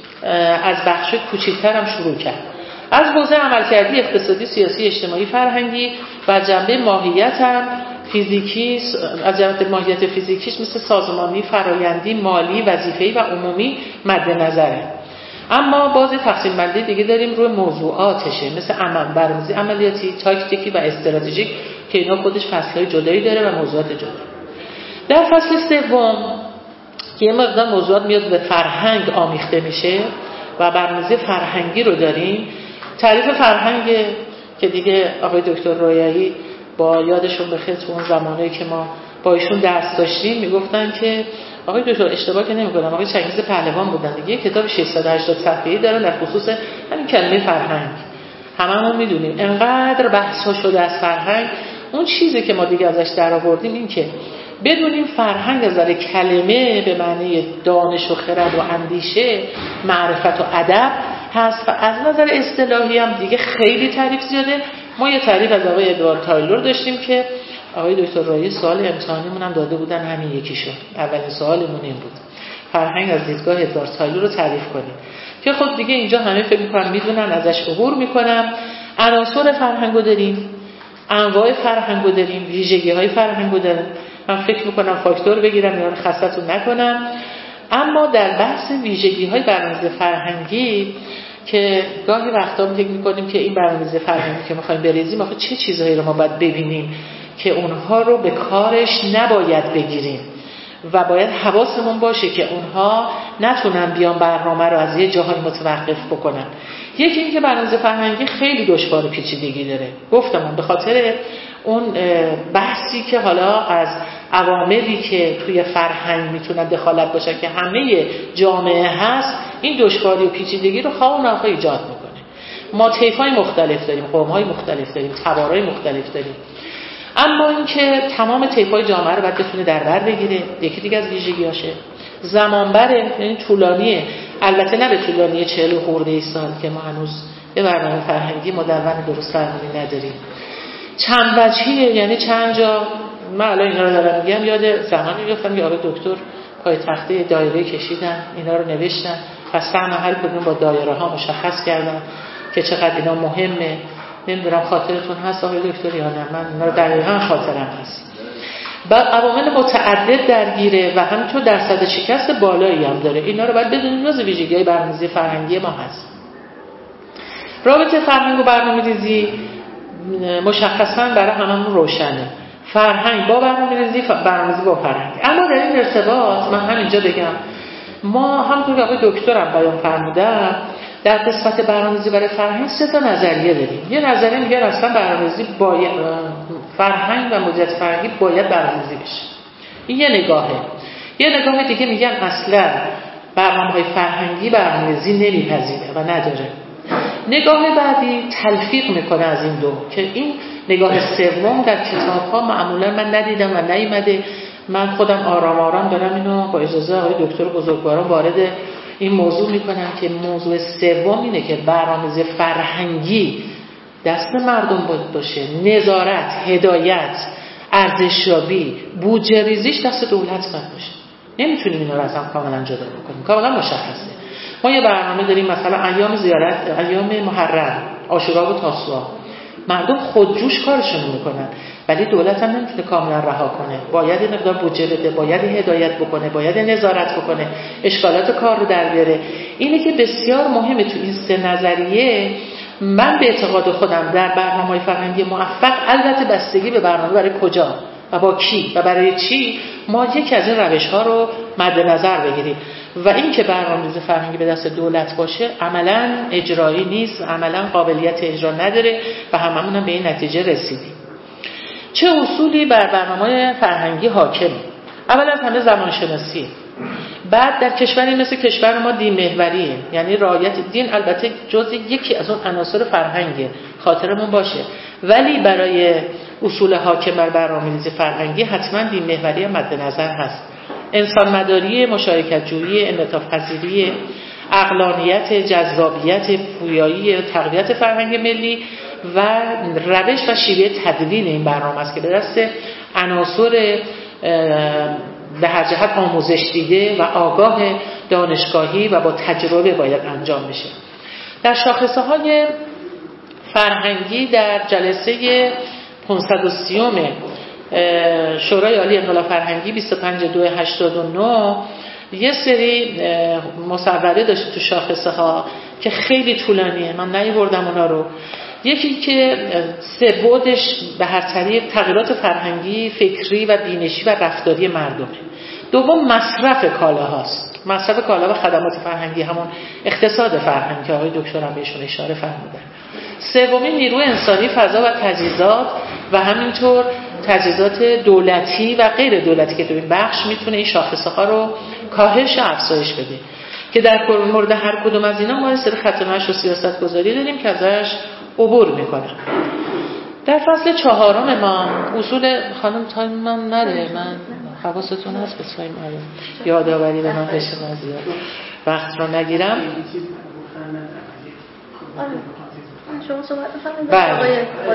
از بخش کوچیک‌تر هم شروع کرد. از حوزه عملکردی اقتصادی، سیاسی، اجتماعی، فرهنگی و جنبه ماهیت هم فیزیکی، از جنبه ماهیت فیزیکیش مثل سازمانی، فرایندی، مالی، وظیفه‌ای و عمومی مد نظره. اما باز تقسیم بندی دیگه داریم روی موضوعاتشه، مثل برنامه‌ریزی عملیاتی، تاکتیکی و استراتژیک که اینا خودش فصل‌های جدایی داره و موضوعات جدایی. در فصل سوم که یه مقدار موضوعات میاد به فرهنگ آمیخته میشه و برنامه‌ریزی فرهنگی رو داریم. تعریف فرهنگ که دیگه آقای دکتر رویایی با یادشون بخیر تو اون زمانهایی که ما با ایشون درس داشتیم میگفتن که آقای دکتر اشتباه که نمی‌کنم، آقای چنگیز پهلوان بودن دیگه، کتاب 680 صفحه‌ای دارن در خصوص همین کلمه فرهنگ. هممون میدونیم انقدر بحث‌ها شده از فرهنگ. اون چیزی که ما دیگه ازش درآوردیم این که بدونیم فرهنگ از نظر کلمه به معنی دانش و خرد و اندیشه، معرفت و ادب هست و از نظر اصطلاحی هم دیگه خیلی تعریف زیاده. ما یه تعریف از آقای ادوارد تایلور داشتیم که آقای دکتر رایی سوال امتحانیمون هم داده بودن، همین یکیشو. اولین سوالمون این بود، فرهنگ از دیدگاه ادوارد تایلور رو تعریف کنیم، که خب دیگه اینجا همه فکر می‌کنن میدونن، ازش عبور می‌کنم. عناصر فرهنگو داریم، انواع فرهنگو داریم، ویژگی‌های فرهنگو داریم. من فکر می‌کنم فاکتور بگیرم یا خستتون نکنم. اما در بحث ویژگی‌های برنامه‌ریزی فرهنگی که گاهی وقتا فکر می‌کنیم که این برنامه‌ریزی فرهنگی که می‌خوایم بریزیم آخه چه چیزهایی رو ما باید ببینیم که اونها رو به کارش نباید بگیریم و باید حواسمون باشه که اونها نتونن بیان برنامه رو از یه جاهای متوقف بکنن. یکی این که برنامه‌ریزی فرهنگی خیلی دشوار و پیچیدگی داره. گفتم به خاطر اون بحثی که حالا از عواملی که توی فرهنگ میتونن دخالت باشن که همه جامعه هست، این دشواری و پیچیدگی رو خواه و ناخواه ایجاد میکنه. ما طیف‌های مختلف داریم، قوم‌های مختلف داریم، تبارهای مختلف داریم، اما اینکه تمام طیف‌های جامعه رو باید بتونه در بر بگیره. یکی دیگه از ویژگیاشه زمان بره، یعنی طولانیه، البته نه به طولانی 40 خورده سال که ما هنوز به برنامه فرهنگی مدون درست فرهنگی نداریم. چند وجهیه، یعنی چند جا. من الان اینا رو دارم میگم، یاد زمانی میافتم که آقای دکتر پای تخته دایره کشیدن، اینا رو نوشتن و سهم هر کدوم با دایره ها مشخص کردن که چقدر اینا مهمه. نمیدونم خاطرتون هست آقای دکتر یا نه، من اینا رو دقیقاً خاطرم هست. بعد عوامل متعدد درگیره و همینطور درصد شکست بالایی هم داره. اینا رو باید بدونیم، جزو ویژگی‌های برنامه‌ریزی فرهنگی ما هست. رابطه فرهنگ و برنامه‌ریزی مشخصاً برای هممون روشنه. فرهنگ با برنامه‌ریزی، برنامه‌ریزی با فرهنگ. اما در این ارتباط من همینجا بگم، ما همونطور که آقای دکترم بیان فرمودن، در قسمت برنامه‌ریزی برای فرهنگ 3 نظریه داریم. یه نظریه میگه اصلا برنامه‌ریزی باید، فرهنگ و مدیریت فرهنگی باید برنامه‌ریزی بشه. این یه نگاهه. یه نگاه دیگه میگن اصلا برنامه‌های فرهنگی برنامه‌ریزی نمیپذیره و نداره. نگاه بعدی تلفیق میکنه از این دو، که این نگاه سوم در کتاب‌ها معمولا من ندیدم و نیامده. من خودم آرام آرام دارم اینو با اجازه آقای دکتر بزرگواران وارد این موضوع میکنم که موضوع سوم اینه که برنامه‌ریزی فرهنگی دست مردم باشه، نظارت، هدایت، ارزشیابی، بودجه ریزیش دست دولت باشه. نمیتونیم اینا رو از هم کاملا جدا بکنیم، کاملا مشخصه. ما یه برنامه داریم، مثلا ایام زیارت، ایام محرم، عاشورا و تاسوعا، مردم خودجوش کارشون میکنن، ولی دولت هم نمیتونه کاملا رها کنه. باید این مقدار بودجه بده، باید هدایت بکنه، باید نظارت بکنه، اشکالات کار رو در بیاره. اینه که بسیار مهمه تو این 3 نظریه. من به اعتقاد خودم در برنامه‌های فرهنگی موفق، البته بستگی به برنامه برای کجا و با کی و برای چی، ما یکی از این روش‌ها رو مد نظر بگیریم و این که برنامه‌ریزی فرهنگی به دست دولت باشه عملاً اجرایی نیست، عملاً قابلیت اجرا نداره و هممون هم به این نتیجه رسیدیم. چه اصولی بر برنامه‌های فرهنگی حاکمه؟ اول از همه زمانشناسی. بعد در کشوری مثل کشور ما دین محوریه، یعنی رعایت دین البته جزء یکی از اون عناصر فرهنگه، خاطرمون باشه، ولی برای اصول حاکم بر برنامه‌ریزی فرهنگی حتما دین محوری مد نظر هست. انسان مداری، مشارکت جویی، انعطاف پذیری، عقلانیت، جذابیت، پویایی، تقویت فرهنگ ملی و روش و شیوه تدوین این برنامه است که به دست عناصر به هر جهت آموزش دیده و آگاه دانشگاهی و با تجربه باید انجام بشه. در شاخصه‌های فرهنگی در جلسه 530 شورای عالی انقلاب فرهنگی 25/2/89 یه سری مصوره داشت تو شاخصه‌ها که خیلی طولانیه، من نیاوردم اونا رو. یکی که 3 بعدش به هر طریق تغییرات فرهنگی، فکری و بینشی و رفتاری مردمه. دوم مصرف کالاهاست، مصرف کالا و خدمات فرهنگی، همون اقتصاد فرهنگی که آقای دکتر هم بهشون اشاره فرمودن. سومی نیرو انسانی، فضا و تجهیزات و همینطور تجهیزات دولتی و غیر دولتی که تو این بخش میتونه این شاخصه ها رو کاهش و افزایش بده که در مورد هر کدوم از اینا ما سری خط مشی و سیاست گذاری داریم که ازش عبور میکنم. در فصل 4 ما اصول خانم تایم من نده، من حواستون هست به تایم یادآوری به من بشه، من زیاد وقت رو نگیرم. شما صحبت بفرمایید. بله.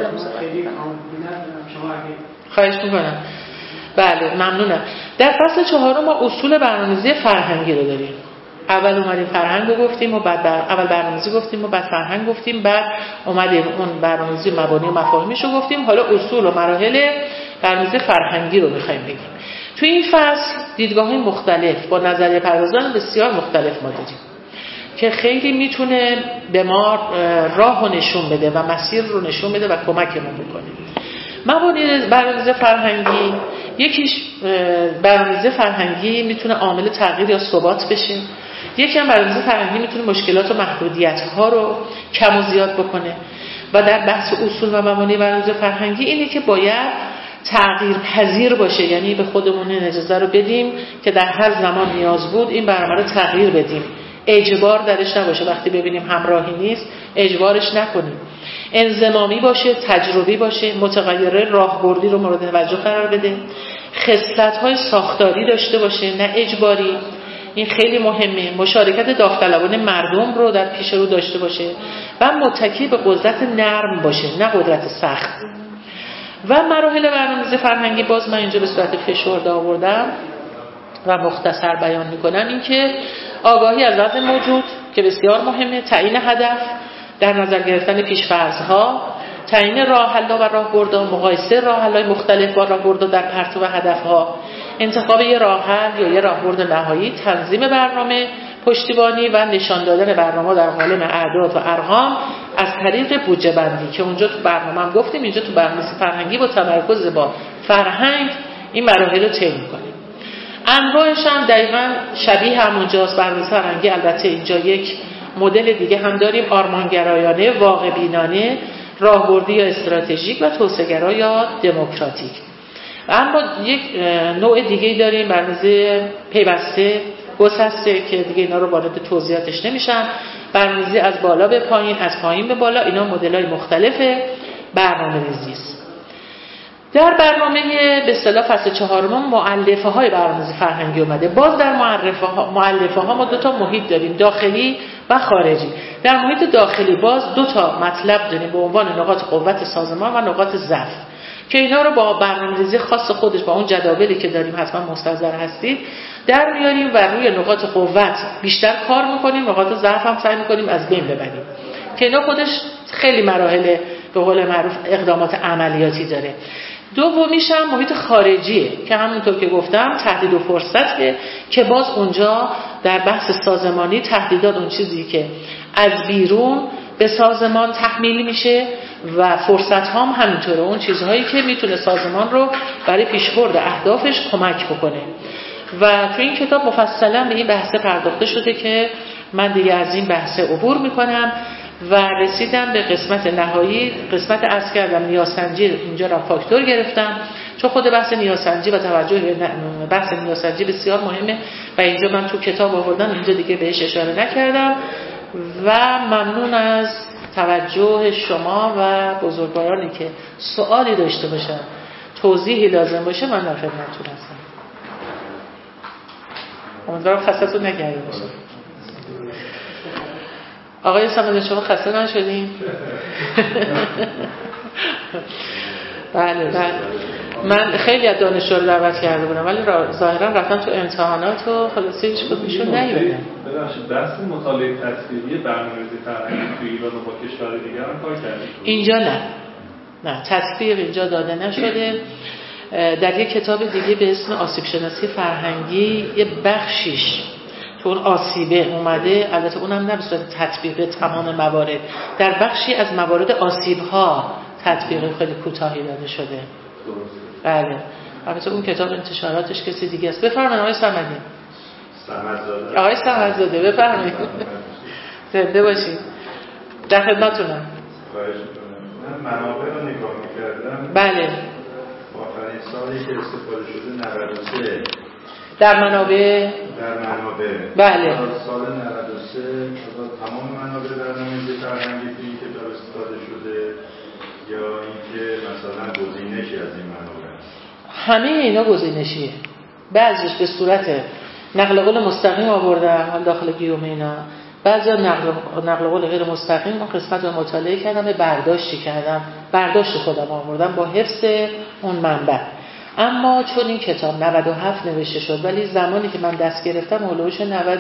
خواهش میکنم. بله ممنونم. در فصل 4 ما اصول برنامه‌ریزی فرهنگی رو داریم. اول اومدیم فرهنگ رو گفتیم و بعد اول برنامه‌ریزی گفتیم و بعد فرهنگ گفتیم، بعد اومدیم اون برنامه‌ریزی مبانی و مفاهیمش رو گفتیم، حالا اصول و مراحل برنامه‌ریزی فرهنگی رو می‌خوایم بگیم. تو این فصل دیدگاه‌های مختلف با نظریه پردازان بسیار مختلف ما داریم که خیلی میتونه به ما راه رو نشون بده و مسیر رو نشون بده و کمکمون بکنه. مبانی برنامه‌ریزی فرهنگی، یکیش برنامه‌ریزی فرهنگی میتونه عامل تغییر یا ثبات بشه. یکی هم برنامه‌ریزی فرهنگی میتونه مشکلات و محدودیت‌ها رو کم و زیاد بکنه. و در بحث اصول و مبانی برنامه‌ریزی فرهنگی اینه که باید تغییر پذیر باشه، یعنی به خودمون این اجازه رو بدیم که در هر زمان نیاز بود این برنامه رو تغییر بدیم، اجبار درش نباشه. وقتی ببینیم همراهی نیست اجبارش نکنیم. انضمامی باشه، تجربی باشه، متغیرهای راهبردی رو مورد توجه قرار بده، خصلت‌های ساختاری داشته باشه نه اجباری. این خیلی مهمه. مشارکت داوطلبانه مردم رو در پیش رو داشته باشه و متکی به قدرت نرم باشه نه قدرت سخت. و مراحل برنامه‌ریزی فرهنگی باز من اینجا به صورت فشرده آوردم و مختصر بیان میکنم. این که آگاهی از وضع موجود که بسیار مهمه، تعیین هدف، در نظر گرفتن پیش‌فرض‌ها، تعیین راه‌حل‌ها و راهبردها، مقایسه راه‌حل‌های مختلف با راهبردها در پرتو و هدف‌ها، انتخاب یه راه‌حل یا یه راهبرد نهایی، تنظیم برنامه، پشتیبانی و نشان دادن برنامه در قالب اعداد و ارقام از طریق بودجه بندی که اونجا تو برنامه هم گفتیم. اینجا تو برنامه‌ریزی فرهنگی با تمرکز با فرهنگ این مراحل رو طی می‌کنیم. انواعش هم دقیقاً شبیه همونجاست. برنامه‌ریزی فرهنگی البته اینجا یک مدل دیگه هم داریم، آرمانگرایانه، واقع بینانه، راهبردی یا استراتژیک و توسعه‌گرا یا دموکراتیک. و اما یک نوع دیگه داریم برنامه‌ریزی پیوسته گسسته که دیگه اینا رو وارد توضیحاتش نمیشم. برنامه‌ریزی از بالا به پایین، از پایین به بالا، اینا مدل‌های مختلف برنامه‌ریزی است. در برنامه به اصطلاح فصل 4 مؤلفه‌های برنامه‌ریزی فرهنگی اومده. باز در مؤلفه‌ها ما دو تا محیط داریم، داخلی و خارجی. در محیط داخلی باز دو تا مطلب داریم به عنوان نقاط قوت سازمان و نقاط ضعف که اینا رو با برنامه‌ریزی خاص خودش با اون جداولی که داریم حتما مستحضر هستید در میاریم و روی نقاط قوت بیشتر کار می‌کنیم، نقاط ضعف هم سعی می‌کنیم از بین ببریم که اینا خودش خیلی مراحل به قول معروف اقدامات عملیاتی داره. دومیش هم محیط خارجیه که همونطور که گفتم تهدید و فرصته که باز اونجا در بحث سازمانی تهدیدات اون چیزی که از بیرون به سازمان تحمیل میشه و فرصت هم همینطوره، اون چیزهایی که میتونه سازمان رو برای پیشبرد اهدافش کمک بکنه. و تو این کتاب مفصلا به این بحث پرداخته شده که من دیگه از این بحث عبور میکنم و رسیدم به قسمت نهایی. قسمت عرض کردم نیازسنجی، اینجا را فاکتور گرفتم چون خود بحث نیازسنجی و توجه به بحث نیازسنجی بسیار مهمه و اینجا من تو کتاب آوردم، اینجا دیگه بهش اشاره نکردم. و ممنون از توجه شما و بزرگوارانی که سوالی داشته باشن، توضیحی لازم باشه، من در خدمتتون هستم. امیدوارم خسته‌تون نکرده باشه. آقای صمد شما خسته نشدین؟ بله بله. من خیلی از دانشجوها رو دعوت کرده بودم ولی ظاهرا رفتن تو امتحانات و خلاصه هیچ کدومشون نیومدن. ببخشید بحث مطالعه تصویری برنامه‌ریزی فرهنگی تو ایران و با کشور دیگه هم کار کردید؟ اینجا نه تطبیق اینجا داده نشده. در یک کتاب دیگه به اسم آسیب شناسی فرهنگی یه بخشیش تو اون آسیبه اومده، البته اونم نه به صورت تطبیق تمام موارد، در بخشی از موارد آسیب‌ها تطبیق خیلی کوتاهی داده شده. بله. البته اون کتاب انتشاراتش کسی دیگه است. بفرمایید آقای صمدی. صمدزاده. آقای صمدزاده بفرمایید. زنده باشید. در خدمتتونم. خواهش می‌کنم. من منابع رو نگاه می‌کردم. بله. آخرین سالی که استفاده شده 93. در منابع بله. سال 93 تمام منابع برنامه‌ریزی فرهنگی توی این کتاب استفاده شده یا اینکه مثلا گزینشی از این منابع؟ همه اینا گزینشیه. بعضیش به صورت نقل قول مستقیم آوردم داخل گیوم اینا، بعضی نقل قول غیر مستقیم. اون قسمت رو مطالعه کردم، برداشتی کردم، برداشت خودم آوردم با حفظ اون منبع. اما چون این کتاب 97 نوشته شد ولی زمانی که من دست گرفتم هولوش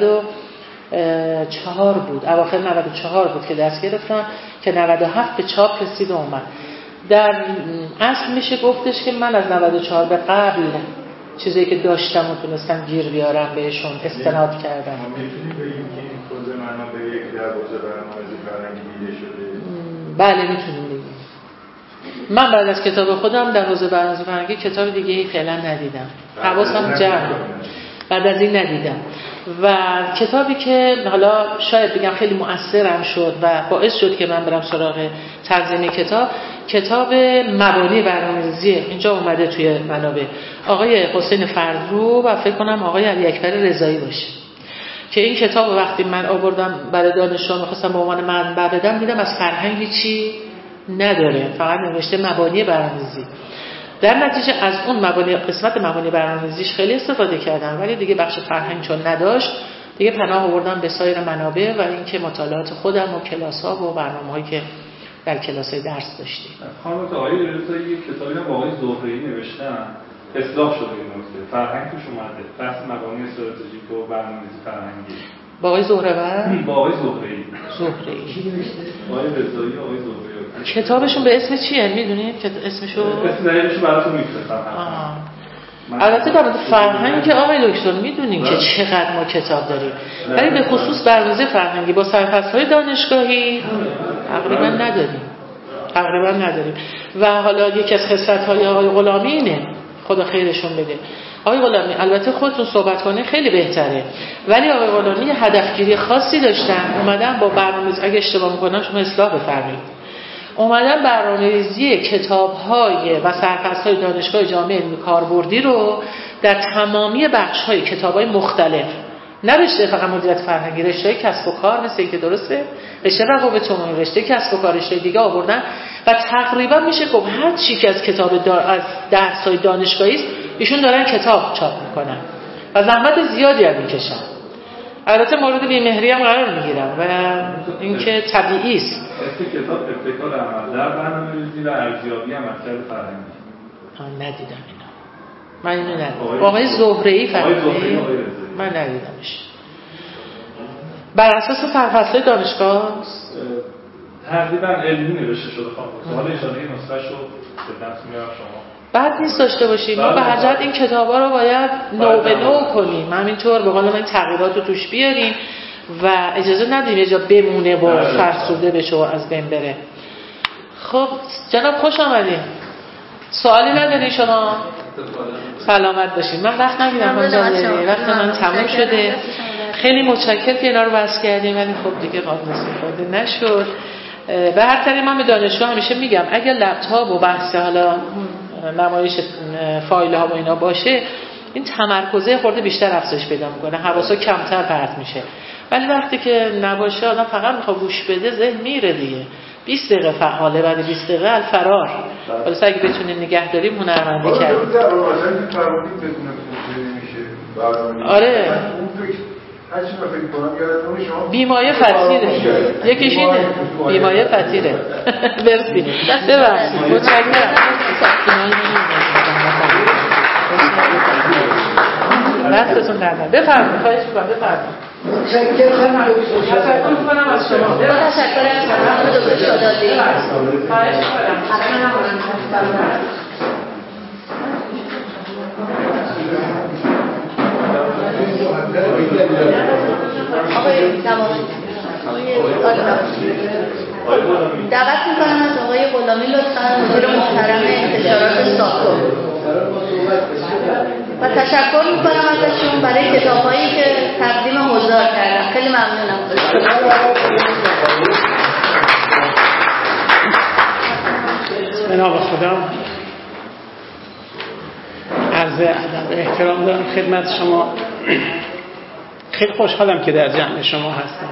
94 بود، اواخر 94 بود که دست گرفتم که 97 به چاپ رسید و اومد. در اصل میشه گفتش که من از 94 به قبل چیزایی که داشتم و تونستم گیر بیارم بهشون استناد کردم. ما میتونیم بگیم که این کل منابع یک دروازه برنامه‌ریزی فرهنگی دیده شده؟ بله میتونیم بگیم. من بعد از کتاب خودم در حوزه برنامه‌ریزی فرهنگی کتاب دیگه فعلا ندیدم. حواسم جمع. بعد از این ندیدم. و کتابی که حالا شاید بگم خیلی مؤثرم شد و باعث شد که من برم سراغ ترجمه کتاب مبانی برنامه‌ریزی، اینجا اومده توی منابع، آقای حسین فرزو و فکر کنم آقای علی اکبر رضایی باشه، که این کتاب وقتی من آوردم برای دانشجویان می‌خواستم به عنوان منبع بدم، دیدم از فرهنگی چی نداره، فقط نوشته مبانی برنامه‌ریزی. در نتیجه از اون قسمت مبانی برنامه‌ریزیش خیلی استفاده کردم، ولی دیگه بخش فرهنگ چون نداشت دیگه پناه آوردم به سایر منابع و اینکه مطالعات خودم و کلاس‌ها و برنامه‌هایی که در کلاس‌های درس داشتیم. خانم آقای رضایی یک کتابی با آقای زهره‌ای نوشتن، اصلاح شده این نکته، فرهنگ توش اومده، بحث مبانی استراتژیک و برنامه‌ریزی فرهنگی. با آقای زهره با آقای زهره‌ای. آقای رضایی، آقای زهره‌ای. کتابشون به اسم چیه میدونید که اسمشو؟ اسم دقیقش براتون میفرستم. البته در مورد فرهنگ آقای دکتر میدونیم که چقدر ما کتاب داریم، ولی به خصوص برنامه‌ریزی فرهنگی با سرفصل‌های دانشگاهی تقریبا نداریم. و حالا یکی از خصلت‌های آقای غلامی اینه، خدا خیرشون بده. آقای غلامی البته خودتون صحبت کنه خیلی بهتره، ولی آقای غلامی یه هدفگیری خاصی داشتن، اومدن با برنامه‌ریزی، اگه اشتباه می‌کنم شما اصلاح بفرمایید، اومدن برنامه‌ریزی کتاب‌های و سرفصل‌های دانشگاه جامعه علمی کاربردی رو در تمامی بخش‌های کتاب‌های مختلف، نه رشته فقط مدیریت فرهنگی، رشته کسب و کار مثل اینکه درسته، رشته روابط عمومی، رشته کسب و کار، رشته دیگه آوردن و تقریبا میشه گفت هر چی که از کتاب از درس‌های دانشگاهی است ایشون دارن کتاب چاپ میکنن و زحمت زیادی هم میکشن. البته مورد بی‌مهری هم قرار میگیرن و اینکه طبیعی است. کتاب ابتکار عمل در برنامه‌ریزی و ارزیابی عملکرد فرهنگی. ندیدم اینا. من اینو ندیدم. آقای زهره‌ای فرهنگی من ندیدمش. بر اساس سرفصل دانشگاه تقریبا علمی نوشته شده خانم. حالا ان شاء الله این نسخه‌شو خدمت میارم شما. بعد نیست داشته باشیم. ما به هر جهت این کتابا رو باید نو به نو کنیم. همینطور به قول من تغییرات رو توش بیاریم و اجازه ندیم یه جا بمونه و فرسوده بشه و از بین بره. خب جناب خوش آمدید. سوالی نداری شما؟ سلامت باشید. من وقت نگیرم وقت من تموم شده. خیلی متشکرم که اینا رو بحث کردیم، ولی خب دیگه قابل استفاده نشد. به هر طریق من به دانشجو همیشه میگم اگر لپتاپ و بحث حالا نمایش فایل ها و اینا باشه، این تمرکزه خورده بیشتر افزایش پیدا میکنه، حواسا کمتر پرت میشه. ولی وقتی که نباشه آدم فقط میخواد گوش بده، ذهن میره دیگه. 20 دقیقه فعاله، بعد 20 دقیقه الفرار. ولی اگه بتونیم نگه داریم هنرمندی کردیم. آره بیمایه فتیره، یکیش اینه بیمایه فتیره. برسی ببخشید متشکرم. دستتون در نکنه. بفرمایید، خواهش می‌کنم بفرمایید. تشکر می‌کنم از شما. تشکر از خانم دکتر شادادی. خواهش می‌کنم. دعوت میکنم از آقای غلامی لطفاً مدیر محترم انتشارات ساکو و تشکر میکنم ازشون برای کتاب‌هایی که تقدیم حضار کردم. خیلی ممنونم. به نام خدا. عرض ادب احترام دارم خدمت شما. خیلی خوشحالم که در جمع شما هستم.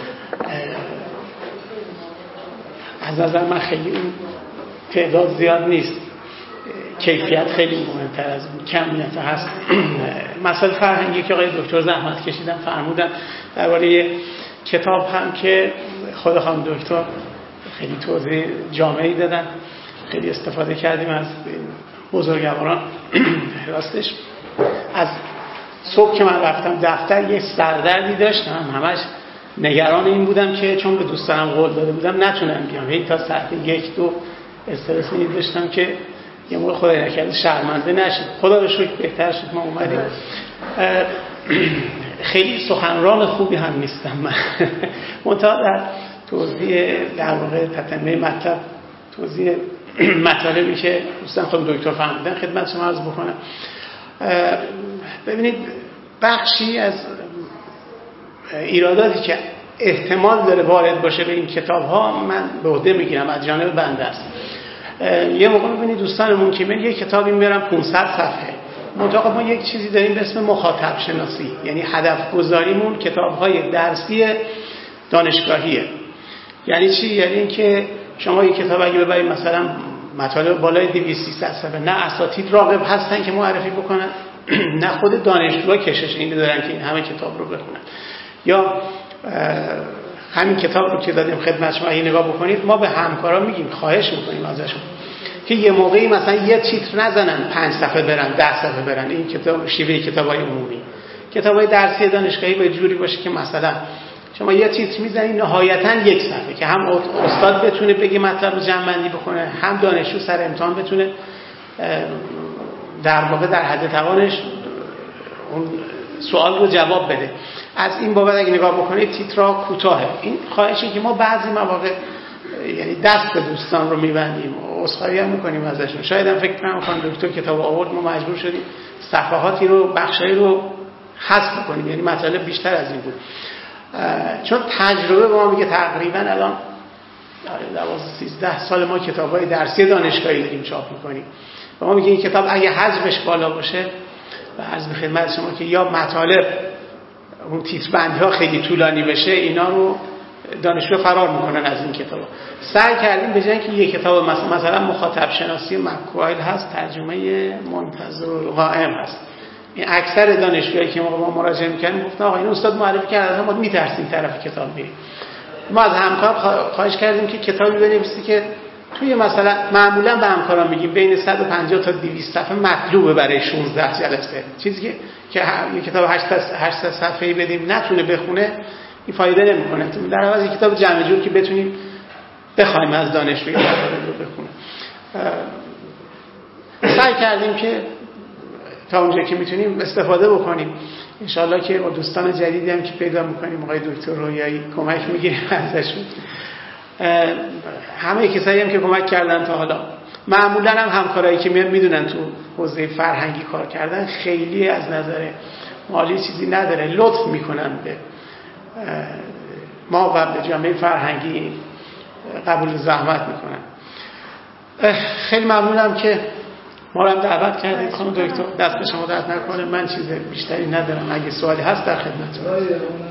از نظر من خیلی تعداد زیاد نیست، کیفیت خیلی مهمتر از کمیت هست. مسائل فرهنگی که آقای دکتر زحمت کشیدن فرمودن درباره کتاب هم که خود خانم دکتر خیلی توضیح جامعی دادن، خیلی استفاده کردیم از بزرگواران. راستش از صبح که من رفتم دفتر یه سردردی داشتم، همش نگران این بودم که چون به دوستانم قول داده بودم نتونم بیام، هی تا ساعت 1-2 استرس می داشتم که یه موقع خدای نکرده شرمنده نشید. خدا رو شکر بهتر شد ما اومدیم. خیلی سخنران خوبی هم نیستم من. منتها در توضیح در واقع تتمه مطلب توضیح مطالبی که دوستان خود دکتر فهمیدن خدمت شما عرض بکنم. ببینید بخشی از ایراداتی که احتمال داره وارد باشه به این کتاب ها من به عهده میگیرم، از جانب بنده است. یه موقع ببینید دوستانمون که من یه کتابی میبرم 500 صفحه، منتها ما یک چیزی داریم به اسم مخاطب شناسی، یعنی هدف گذاریمون کتاب‌های درسی دانشگاهیه. یعنی چی؟ یعنی اینکه شما یک کتاب اگه ببرید مثلا مطالب بالای 200-300 صفحه، نه اساتید راغب هستن که معرفی بکنن، نه خود دانشجوها کشش اینو دارن که این همه کتاب رو بخونن. یا همین کتاب رو که دادیم خدمت شما اگه نگاه بکنید، ما به همکارا میگیم، خواهش میکنیم ازشون که یه موقعی مثلا یه تیتر نزنن 5 صفحه برن 10 صفحه برن. این کتاب شیوه کتابای عمومی، کتابای درسی دانشگاهی به جوری باشه که مثلا شما یه تیتر میزنید نهایتاً 1 صفحه که هم استاد بتونه بگه مطلب رو جمع‌بندی بکنه، هم دانشجو سر امتحان بتونه در واقع در حد توانش اون سوال رو جواب بده. از این بابت اگه نگاه بکنید تیترها کوتاهه. این خواهشی که ما بعضی مواقع یعنی دست به دوستان رو میبندیم، عذرخواهی هم میکنیم ازشون. شاید هم فکر نمی‌کنم دکتر کتاب آورد ما مجبور شدیم صفحاتی رو بخشایی رو حذف کنیم، یعنی مطالب بیشتر از این بود. چون تجربه به ما میگه تقریبا الان 12-13 سال ما کتاب‌های درسی دانشگاهی داریم چاپ میکنیم. به ما میگه این کتاب اگه حجمش بالا باشه و عرض به خدمت شما که یا مطالب اون تیتربندی ها خیلی طولانی بشه، اینا رو دانشجو فرار میکنن از این کتاب. سعی کردیم به جای اینکه یک کتاب مثلا مخاطب شناسی مکوایل هست، ترجمه منتظر القائم هست، این اکثر دانشجوهایی که ما مراجعه میکنیم گفتن آقا این استاد معرفی کرده ما میترسیم طرف کتاب بریم. ما از همکار خواهش کردیم که کتابی بنویسی که توی مثلا معمولا به همکاران میگیم بین 150 تا 200 صفحه مطلوبه برای 16 جلسه. چیزی که یک کتاب 800 صفحه‌ای بدیم نتونه بخونه این فایده نمیکنه. در عوض یک کتاب جمع جور که بتونیم بخوایم از دانشجوی رو بخونه. سعی کردیم که تا اونجا که میتونیم استفاده بکنیم. انشالله که با دوستان جدیدی هم که پیدا میکنیم، آقای دکتر رویایی کمک میگیریم ازشون. همه کسایی هم که کمک کردن تا حالا، معمولا هم همکارایی که میدونن تو حوزه فرهنگی کار کردن، خیلی از نظر مالی چیزی نداره، لطف میکنن به ما و به جامعه فرهنگی قبول زحمت میکنن. خیلی ممنونم که ما رو هم دعوت کردید خانم دکتر، دست به شما درد نکنه. من چیز بیشتری ندارم، اگه سوالی هست در خدمتتون.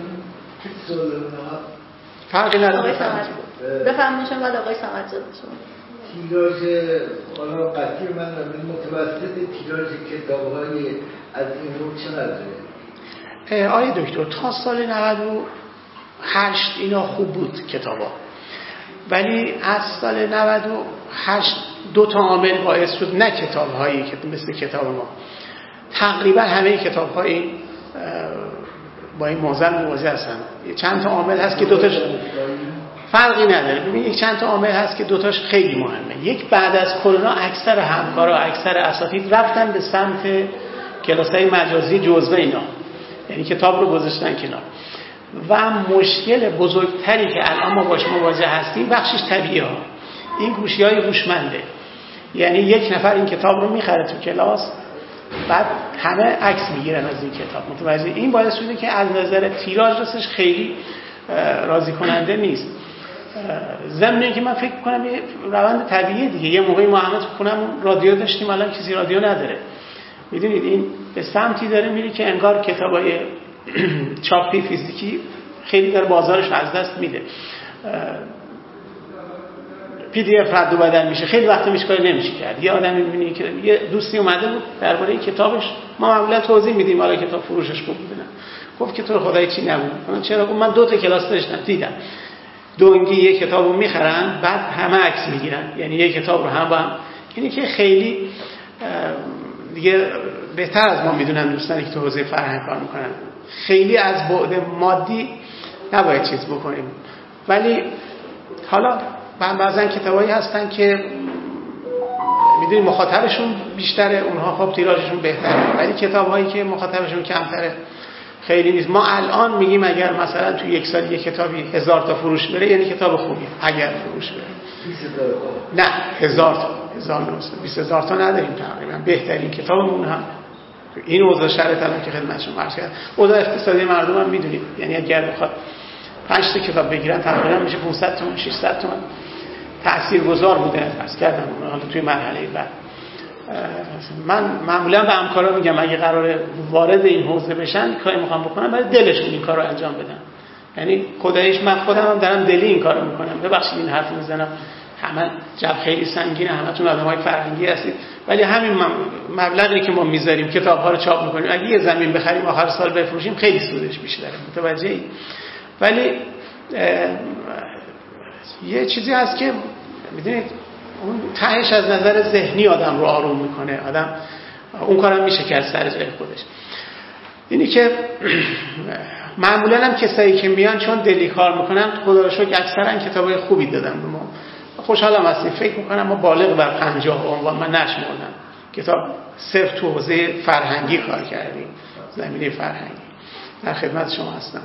فرقی نداره. بفرمایید بعد آقای صمدزاده شما. تیراژ حالا قطعی من متوسط تیراژ کتاب‌های از این رو چقدره؟ آقای دکتر تا سال 98 اینا خوب بود کتابا، ولی از سال 98 دو تا عامل باعث شد، نه کتاب‌هایی که مثل کتاب ما، تقریبا همه کتاب‌های با این موضوع مواجه هستن. چند تا عامل هست که دوتاش فرقی نداره. ببین یک چند تا عامل هست که دوتاش خیلی مهمه. یک، بعد از کرونا اکثر همکارا، اکثر اساتید رفتن به سمت کلاس‌های مجازی جزوه اینا، یعنی کتاب رو گذاشتن کنار. و مشکل بزرگتری که الان ما باش مواجه هستیم بخشش طبیعیه ها، این گوشی‌های هوشمنده. یعنی یک نفر این کتاب رو میخره تو کلاس، بعد همه عکس میگیرن از این کتاب. متوجه این باعث شده که از نظر تیراژ راستش خیلی راضی کننده نیست. ضمن اینکه من فکر کنم یه روند طبیعیه دیگه. یه موقعی ما همه تو خونمون رادیو داشتیم، الان کسی رادیو نداره. میدونید این به سمتی داره میره که انگار کتابای چاپی فیزیکی خیلی در بازارش از دست میده. پی دی اف رد و بدل میشه، خیلی وقت میشکار نمیشه کرد. یه آدمی میبینی که یه دوستی اومده بود درباره کتابش، ما معمولا توضیح میدیم حالا کتاب فروشش خوب بودن، گفت که تو خدای چی نبود. چرا؟ من 2 تا کلاس داشتم دیدم دونگی یک کتابو میخرن بعد همه عکس میگیرن، یعنی یک کتاب رو هم با هم، یعنی که خیلی دیگه بهتر از ما میدونن دوستانی که تو حوزه فرهنگ کار میکنن، خیلی از بعد مادی نباید چیز بکنیم. ولی حالا بعضا کتابایی هستن که میدونی مخاطبشون بیشتره، اونها خب تیراژشون بهتره، ولی کتابایی که مخاطبشون کمتره خیلی نیست. ما الان میگیم اگر مثلا تو یک سال یک کتابی 1000 تا فروش بره یعنی کتاب خوبیه، اگر فروش بره. نه 1000 تا 20000 تا نداریم تقریبا. بهترین کتابمون هم این اوضاع شرط الان که خدمت شما عرض کردم اوضاع اقتصادی مردم هم میدونید، یعنی اگر بخواد 5 تا کتاب بگیرن تقریبا میشه 500 تومن 600 تومن. تاثیرگذار بوده عرض کردم حالا توی مرحله بعد. من معمولا به همکارا میگم اگه قراره وارد این حوزه بشن کاری میخوام بکنم برای دلشون این کارو انجام بدن. یعنی خداییش من خودم هم دارم دلی این کارو میکنم. ببخشید این حرف میزنم، همه جو خیلی سنگینه، همتون آدمای فرهنگی هستید، ولی همین مبلغی که ما میذاریم کتاب‌ها رو چاپ میکنیم اگه یه زمین بخریم آخر سال بفروشیم خیلی سودش بیشتره. متوجهی؟ ولی یه چیزی هست که میدونید اون تهش از نظر ذهنی آدم رو آروم میکنه. آدم اون کارم میشه کرد سر جای خودش. اینی که معمولا هم کسایی که میان چون دلی کار میکنن خدا رو شکر اکثرا کتابای خوبی دادن به ما. خوشحالم هستیم. فکر میکنم ما بالغ بر 50 عنوان من نشمردم کتاب صرف تو حوزه فرهنگی کار کردیم، زمینه فرهنگی. در خدمت شما هستم.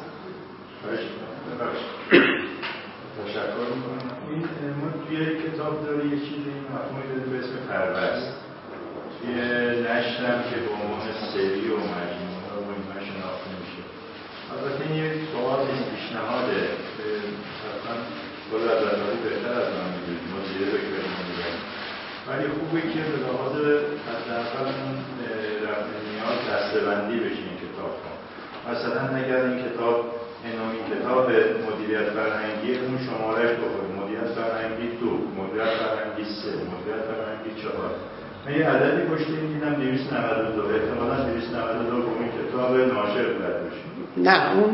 تشکر میکنم. این ما توی کتاب داره یه چیزی مفهومی داره به اسم پربست. توی نشرم که به عنوان سری و مجموعه و اینا شناخته میشه. البته این یک سوال این پیشنهاده که حتما خود از اداری بهتر از من میدونید، مدیره بکنید میدونید، ولی خوبه که به لحاظ حداقل اون رفع نیاز دسته‌بندی بشه این کتاب ها. مثلا اگر این کتاب این کتاب مدیریت فرهنگی اون شمارش بخوره، مدیریت فرهنگی 2، مدیریت فرهنگی 3، مدیریت فرهنگی 4. من یه عددی پشت این دیدم 292، احتمالا 292 با این کتاب ناشر بلد باشه. نه اون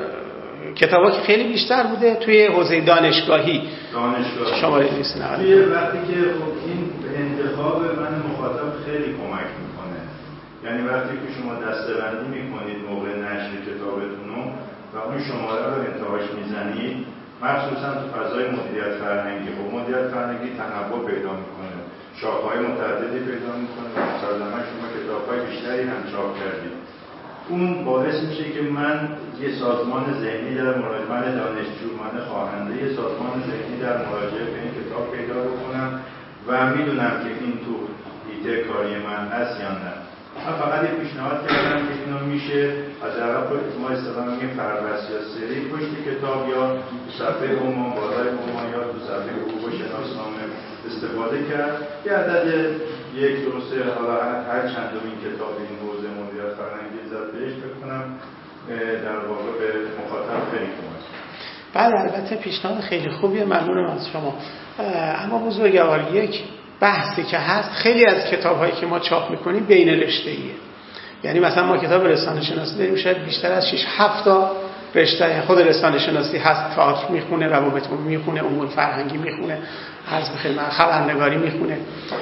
کتابا که خیلی بیشتر بوده توی حوزه دانشگاهی شماره 290. توی وقتی که این انتخاب من مخاطب خیلی کمک میکنه، یعنی وقتی که شما دسته‌بندی میکنید موقع نشر کتابتونو و اون شماره رو انتهاش میزنید، مخصوصا تو فضای مدیریت فرهنگی، خب مدیریت فرهنگی تنوع پیدا میکنه، شاخه‌های متعددی پیدا میکنه و مسلماً شما کتاب‌های بیشتری هم چاپ کردید. اون باعث میشه که من یه سازمان ذهنی در مراجعه، من دانشجو، من خواننده، یه سازمان ذهنی در مراجعه به این کتاب پیدا بکنم و میدونم که این تو ایده کاری من هست یا نه. من فقط یه پیشنهاد کردم که اینو میشه از عقب ما اصطلاحاً میگیم پربست یا سری پشت کتاب یا صفحه عموم، بالای عموم یا تو صفحه حقوق و شناسنامه استفاده کرد. یه عدد 1 2 3 حالا هر چندمین کتاب این حوزه مدیریت فرهنگی زد بهش بکنم در واقع به مخاطب خیلی کمک. بله البته پیشنهاد خیلی خوبیه، ممنونم از شما. اما بزرگوار یک بحثی که هست، خیلی از کتاب‌هایی که ما چاپ می‌کنیم بین رشته‌ایه. یعنی مثلا ما کتاب رسانه شناسی داریم شاید بیشتر از 6 7 تا رشته خود رسانه شناسی هست، تئاتر میخونه، روابط عمومی میخونه، امور فرهنگی میخونه، عرض به خدمت خبرنگاری میخونه.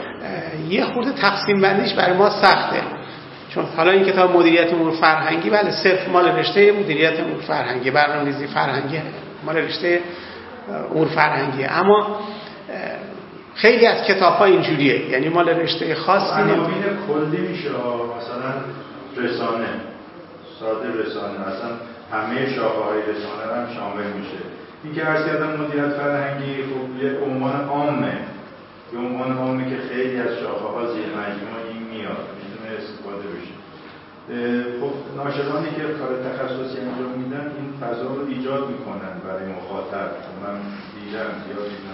یه خورده تقسیم بندیش برای ما سخته، چون حالا این کتاب مدیریت امور فرهنگی بله صرف مال رشته مدیریت امور فرهنگی، برنامه‌ریزی فرهنگی مال رشته امور فرهنگی، اما خیلی از کتاب‌ها اینجوریه، یعنی مال رشته خاصی عناوین کلی میشه، مثلا رسانه، ساده رسانه، اصلا همه شاخه‌های رسانه هم شامل میشه. این که عرض کردم مدیریت فرهنگی خب یه عنوان عامه، یه عنوان عامه که خیلی از شاخه‌ها زیر مجموعه این میاد، میتونه استفاده بشه. خب ناشرانی که کار تخصصی انجام میدن این فضا رو ایجاد میکنن برای مخاطب. من دیدم زیاد دیدم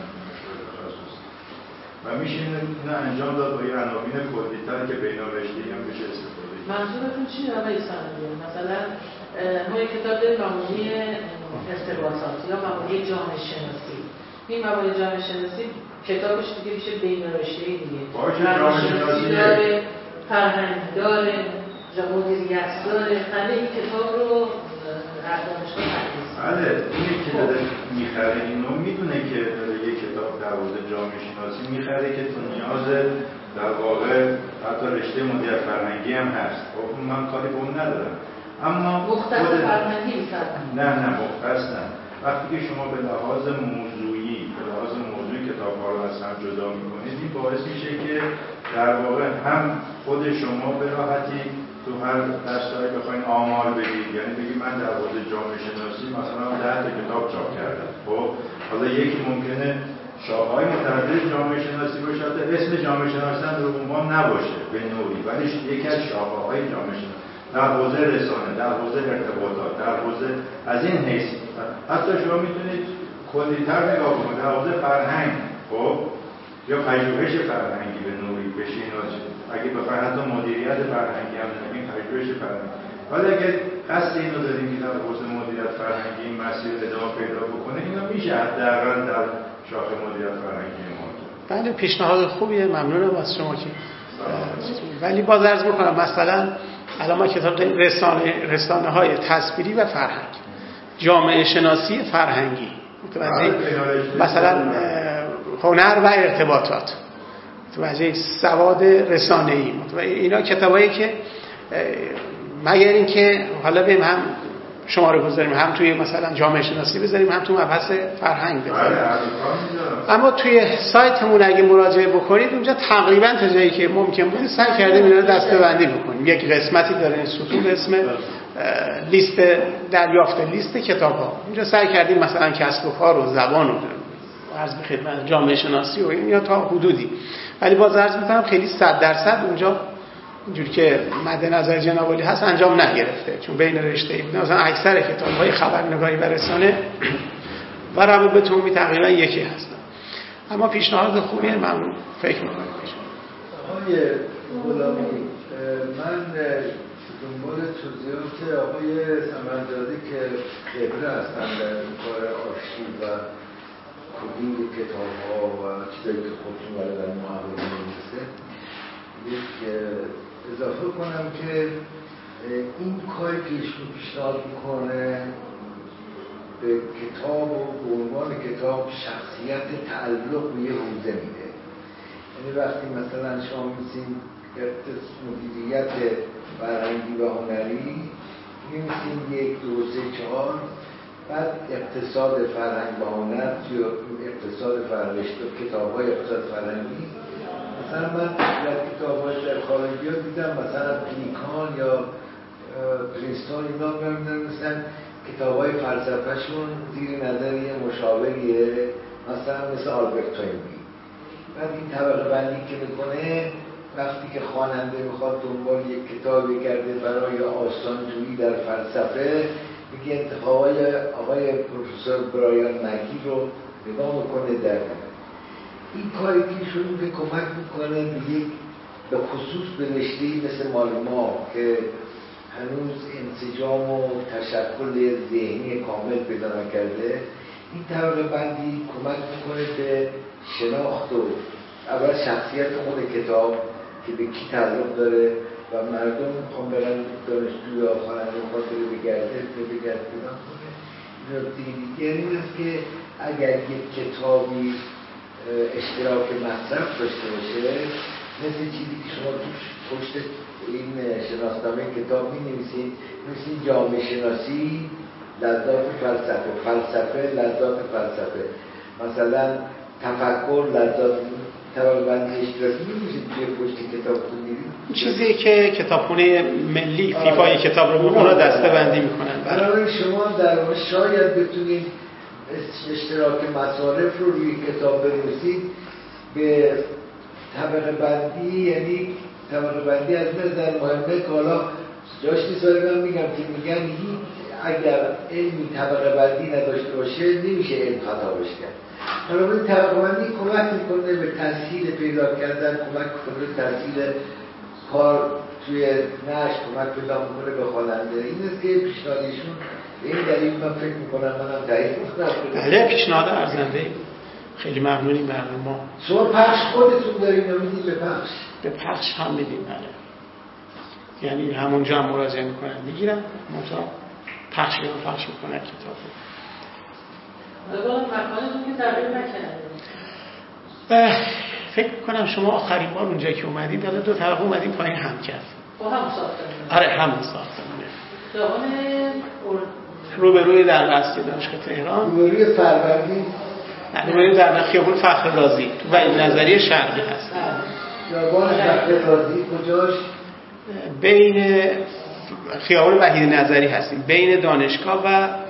و میشه اینو انجام داد با یه عناوین کلی‌تر که بین رشته‌ای هم بشه استفاده کرد. منظورتون چیه آقای صنعتی؟ مثلا ما یک کتاب داریم مبانی ارتباطات یا مبانی جامعه شناسی. این مبانی جامعه شناسی کتابش دیگه میشه بین رشته‌ای دیگه. جامعه شناسی داره، فرهنگ داره، مدیریت داره. خیلی این کتاب رو هر دانشگاه تدریس. بله، اینی که داره میخره اینو میدونه که یک کتاب در حوزه جامعه شناسی میخره که تو نیاز در واقع حتی رشته مدیریت فرهنگی هم هست. خب من کاری به اون ندارم. اما مختص فرهنگی می‌کنه. نه مختص نه. وقتی که شما به لحاظ موضوعی کتاب‌ها رو از هم جدا می‌کنید، این باعث میشه که در واقع هم خود شما به راحتی تو هر دستایی بخواین آمار بگید، یعنی بگید من در حوزه جامعه شناسی مثلا 10 تا کتاب چاپ کردم. خب حالا یکی ممکنه شاخه‌های متعدد جامعه شناسی باشه، حتی اسم جامعه شناسی هم در عنوان نباشه به نوعی، ولی یکی از شاخه‌های جامعه شناسی در حوزه رسانه، در حوزه ارتباطات، در حوزه از این حیث حتی شما میتونید کلی‌تر نگاه کنید در حوزه فرهنگ، خب یا پژوهش فرهنگی به نوعی بشین، اگه بخواید حتی مدیریت فرهنگی هم ببینید پژوهش فرهنگی. ولی اگه قصد اینو داریم که در حوزه مدیریت فرهنگی این مسیر ادامه پیدا بکنه، اینا میشه حداقل در شاخه مدیریت فرهنگی ما. بله پیشنهاد خوبیه، ممنونم از شما که ولی باز عرض میکنم مثلا الان ما کتاب داریم رسانه های تصویری و فرهنگ، جامعه شناسی فرهنگی، مثلا هنر و ارتباطات، متوجه سواد رسانه‌ای، اینا کتابایی که مگر اینکه حالا بیم هم شماره بذاریم هم توی مثلا جامعه شناسی بذاریم هم تو مبحث فرهنگ بذاریم. اما توی سایتمون اگه مراجعه بکنید اونجا تقریبا تا جایی که ممکن بود سعی کردیم اینا رو دسته‌بندی بکنیم. یک قسمتی داره این ستون به اسم لیست دریافت لیست کتاب‌ها. اونجا سعی کردیم مثلا کسب و کار و زبان و عرض به خدمت جامعه شناسی و این یا تا حدودی، ولی باز عرض می‌کنم خیلی 100% اونجا اینجوری که مد نظر جناب عالی هست انجام نگرفته، چون بین رشته‌ای بود. مثلا اکثر کتاب‌های خبرنگاری و رسانه و روابط عمومی تقریبا یکی هستن. اما پیشنهاد خوبیه، من فکر می‌کنم. آقای غلامی، من دنبال توضیحات آقای سمرزادی که خبره هستن در کار آرشیو و کدینگ کتاب‌ها و چیزایی که خودشون برای محقق می‌نویسه یک اضافه کنم که این کاری که ایشون پیشنهاد میکنه به کتاب و به عنوان کتاب شخصیت تعلق به یه حوزه میده. یعنی وقتی مثلا شما می‌نویسین مدیریت فرهنگی و هنری، می‌نویسین 1 2 3 4 بعد اقتصاد فرهنگ و هنر یا اقتصاد فرهنگی، کتاب‌های اقتصاد فرهنگی. مثلا من در کتاب‌های در خارجی ها دیدم مثلا پلیکان یا پرینستون اینا می‌بینن مثلا کتاب‌های فلسفه‌شون زیر نظر یه مشاوریه، مثلا مثل آلبرت توینبی. بعد این طبقه بندی که میکنه وقتی که خواننده میخواد دنبال یک کتابی کرده برای آسانجویی در فلسفه، میگه انتخابای آقای پروفسور برایان مکی رو نگاه میکنه در این کاری که شروع که کمک میکنه به خصوص به رشته‌ای مثل مال ما که هنوز انسجام و تشکل ذهنی کامل پیدا نکرده، این طبقه بندی کمک میکنه به شناخت و اول شخصیت خود کتاب که به کی تعلق داره و مردم میخوان برن دانشجو یا خواننده میخواد بگرده پیدا کنه. دیگر این است که اگر یک کتابی اشتراک مصرف داشته باشه، مثل چیزی که شما پشت این شناسنامه کتاب می‌نویسید، مثل جامعه شناسی لذات فلسفه، فلسفه لذات فلسفه، مثلا تفکر لذات طبقه بندی اشتراکی می‌نویسید توی پشت کتاب می‌نویسید. چیزی که کتابخونه ملی فیفای کتاب رو اونا دسته‌بندی می‌کنن. برای شما در واقع شاید بتونید اشتراک مصارف رو روی کتاب بنویسید به طبقه بندی، یعنی طبقه بندی از نظر مهمه که حالا جاش نیست من میگم که میگن اگر علمی طبقه بندی نداشته باشه نمیشه علم خطابش کرد. بنابراین طبقه بندی کمک میکنه به تسهیل پیدا کردن، کمک میکنه به تسهیل کار توی نشر، کمک پیدا میکنه به خواننده. این است که پیشنهادشون به این دلیل من فکر میکنم منم تایید میکنم. بله پیشنهاد ارزنده، خیلی ممنونیم. برنامه ما شما پخش خودتون دارین یا میدید به پخش؟ به پخش هم میدیم. بله یعنی همونجا هم مراجعه میکنن میگیرن، منطقه پخش میکنن کتاب. حالا مکانتون که تغییر نکرده. فکر میکنم شما آخرین بار اونجا که اومدید حالا 2 طبقه اومدیم پایین هم کرد. با هم ساختمونه. آره همون ساختمونه. خیابان روبروی در مسجد دانشگاه تهران. روبروی فروردین. روبروی در خیابان فخر رازی و این نظریه شرقی هست. خیابان فخر رازی کجاش؟ بین خیابان وحید نظری هستیم، بین دانشگاه و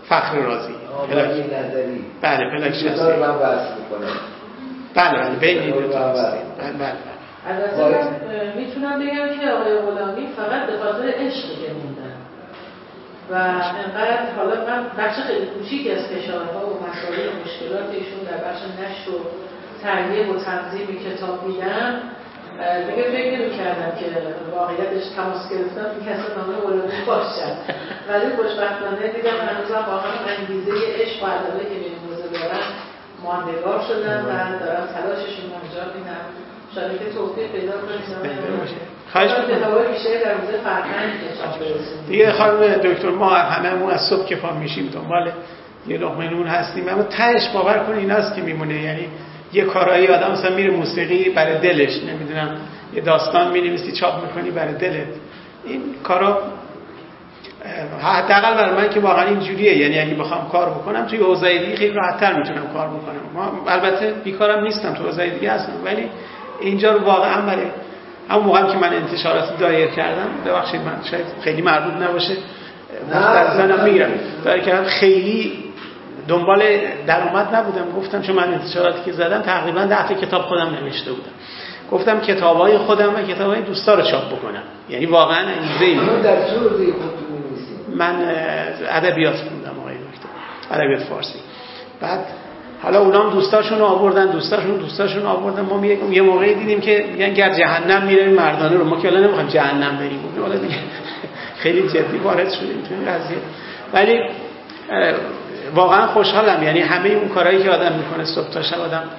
فخر رازی پلاک نظری بله پلاک شخصی رو من وصل میکنم بله بین این دو تا بله البته من میتونم بگم که آقای غلامی فقط به خاطر عشق که موندن و انقدر حالا من بخش خیلی کوچیکی از فشارها و مسائل و مشکلات ایشون در بخش نشر و تهیه و تنظیم کتاب دیدم دیگه فکر نمی‌کردم که واقعیتش تماس گرفتم که اصلا نام غلامی باشد، ولی خوشبختانه دیدم هنوزم واقعا انگیزه عشق و علاقه که به این موضوع دارن ماندگار شدن و دارن تلاششون رو انجام میدن. شاید که توفیق پیدا کنید خواهش می‌کنم بیشتر در حوزه فرهنگ کتاب برسونید. دیگه خانم دکتر ما هممون از صبح که پا میشیم دنبال یه لقمه نون هستیم، اما تهش باور کن ایناست که میمونه. یعنی یه کارایی آدم مثلا میره موسیقی برای دلش، نمیدونم یه داستان می‌نویسی چاپ می‌کنی برای دلت، این کارا حداقل برای من که واقعا اینجوریه. یعنی اگه بخوام کار بکنم توی حوزه دیگه خیلی راحت‌تر میتونم کار بکنم. ما البته بیکارم نیستم، تو حوزه دیگه هستم، ولی اینجا رو واقعا برای همون موقعی که من انتشاراتی دایر کردم، ببخشید من شاید خیلی مربوط نباشه مسترزنم میگیرم دایر کردم، خیلی دنبال درآمد نبودم. گفتم چون من انتشاراتی که زدم تقریبا 10 تا کتاب خودم نوشته بودم، گفتم کتابای خودم و کتابای دوستا رو چاپ بکنم. یعنی واقعا انگیزه در چه حوزه‌ای خودتون می‌نویسید؟ من ادبیات خوندم آقای دکتر، ادبیات فارسی. بعد حالا اونام دوستاشون آوردن، دوستاشون آوردن. ما یه موقعی دیدیم که میگن گر جهنم میریم مردانه رو، ما که الان نمیخوایم جهنم بریم، حالا دیگه خیلی جدی وارد شدیم تو این قضیه. ولی واقعا خوشحالم، یعنی همه اون کارهایی که آدم میکنه صبح تا شب آدم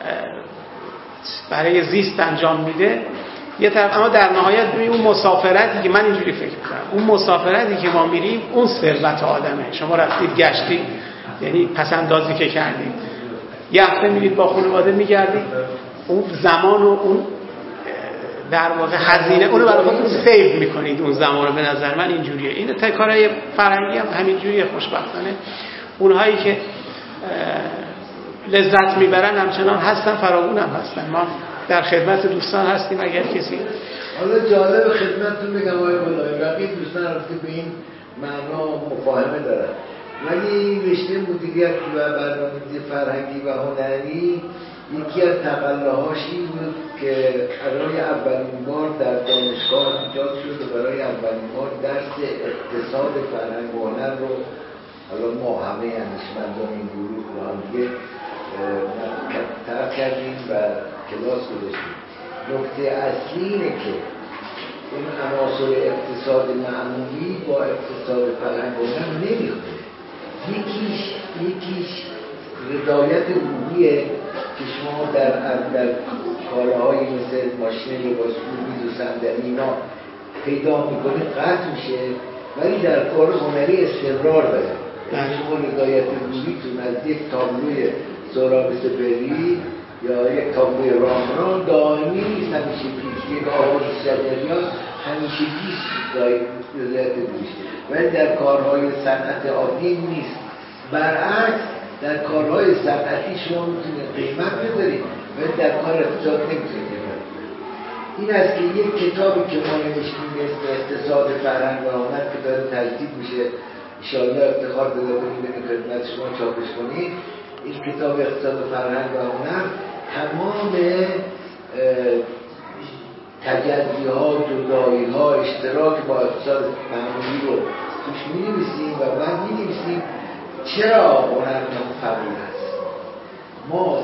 برای زیست انجام میده یه طرف، اما در نهایت ببین اون مسافرتی که من اینجوری فکر میکنم، اون مسافرتی که ما میریم اون ثروت آدمه. شما رفتید گشتید، یعنی پس اندازی که کردید، یه هفته میرید با خانواده میگردید، اون زمان و اون در واقع هزینه اونو برای خودتون سیو میکنید اون زمان رو. به نظر من اینجوریه. این کارهای فرهنگی هم همینجوریه. خوشبختانه اونهایی که لذت میبرن همچنان هستن، فراوون هم هستن. ما در خدمت دوستان هستیم. اگر کسی حالا جالب خدمتتون بگم آقای غلامی، بقیه دوستان البته به این معنا مفاهمه دارن، ولی رشته مدیریت و برنامه‌ریزی فرهنگی و هنری یکی از تقلاهاش این بود که برای اولین بار در دانشگاه ایجاد شد و برای اولین بار درس اقتصاد فرهنگ و هنر رو حالا ما همه دانشمندان این گروه رو هم دیگه ترک کردیم و کلاس گذاشتیم. نکته اصلی اینه که این عناصر اقتصاد معمولی با اقتصاد فرهنگ و هنر نمیخونه. یکیش رضایت روحیه که شما در کارهایی مثل ماشین لباس میز و صندلی اینا پیدا میکنید قطع میشه، ولی در کار هنری استمرار داره. یعنی شما رضایت روحیتون از یک تابلوی سهراب سپهری یا یک تابلوی رامبران دائمی نیست، همیشه پیش یک آواز شجریان همیشه پیش رضایت روحیش، ولی در کارهای صنعت عادی نیست. برعکس در کارهای صنعتی شما میتونید قیمت بذارید ولی در کار اقتصاد نمیتونید بذارید. این است که یک کتابی که ما نوشتیم مثل اقتصاد فرهنگ و هنر که داره تجدید میشه، انشاءالله افتخار پیدا کنید به خدمت شما چاپش کنید. این کتاب اقتصاد فرهنگ و هنر تمام تجلی‌ها، جدایی‌ها، اشتراک با اقتصاد معمولی رو توش می‌نویسیم و بعد می‌نویسیم چرا هنر فقیر است. ما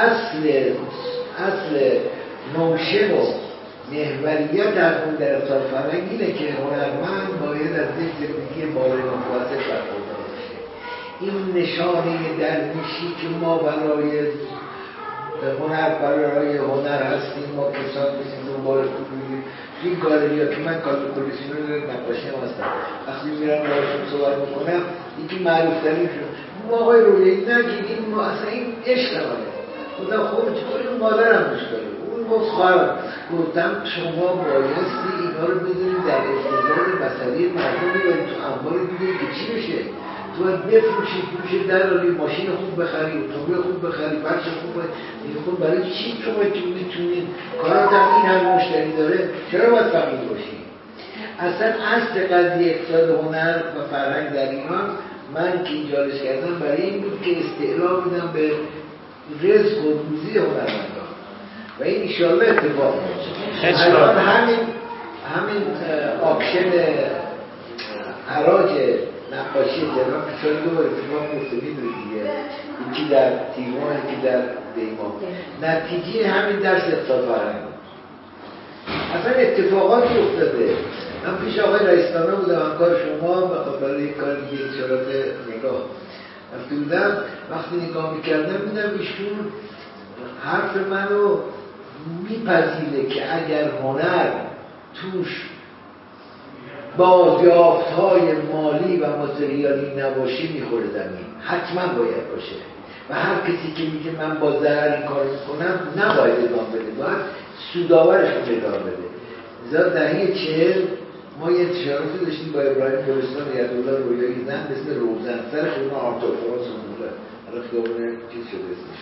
اصل نوشه و محوریت در اقتصاد فرهنگ اینه که هنرمند باید از یک زندگی بالای متوسط برخوردار باشه. این نشانه درویشی که ما برای هنر هستیم، ما کسان بسیم دنبال کنیم این گالری ها که من کلیسیون رو نقاشی هم هستم، وقتی میرم برایشون صحبت میکنم یکی معروف ترین شد ما آقای رویه نگید ما اصلا این عشق نمانه خودم خوب چطور این مادرم دوش داره اون گفت خواهرم گفتم شما بایستی اینا رو بذارید در استدلال مسئله مردم ببرید تو انبار دیگه که چی بشه. تو باید بفروشی فروشی دراری، ماشین خوب بخری، اتومبیل خوب بخری، فرش خوب بخری. خود برای چی شما میتونید کارات هم این هم مشتری داره چرا باید فقیر باشی؟ اصلا اصل قضیه اقتصاد هنر و فرهنگ در ایران من که اینجا رشد کردم برای این بود که استعلا بدم به رزق و روزی هنرمندان و این انشاءالله اتفاق میشه. الان همین آکشن حراج نقاشی تهران که شاید دو اتفاق میفته میدونید دیگه، یکی در تیمان یکی در دیمان، نتیجه همین درس اقتصاد فرهنگ اصلا اتفاقاتی افتاده. من پیش آقای رئیس‌نامه بودم، همکار شما، به خاطر یک کار دیگه انشاءالله نگاه رفته بودم. وقتی نگاه میکردم میدم ایشون حرف منو میپذیره که اگر هنر توش بازیافت‌های مالی و ماتریالی نباشه میخوره زمین، حتما باید باشه و هر کسی که میگه من با ضرر این کار میکنم نباید ادامه بده، باید سودآورش رو ادامه بده. لذا دهه 40 ما یه انتشاراتی داشتیم با ابراهیم گلستان یدالله رویایی زن به اسم روزن، سر خیلی آرتوفراس بوده، حالا خیابونه چیز شده اسمش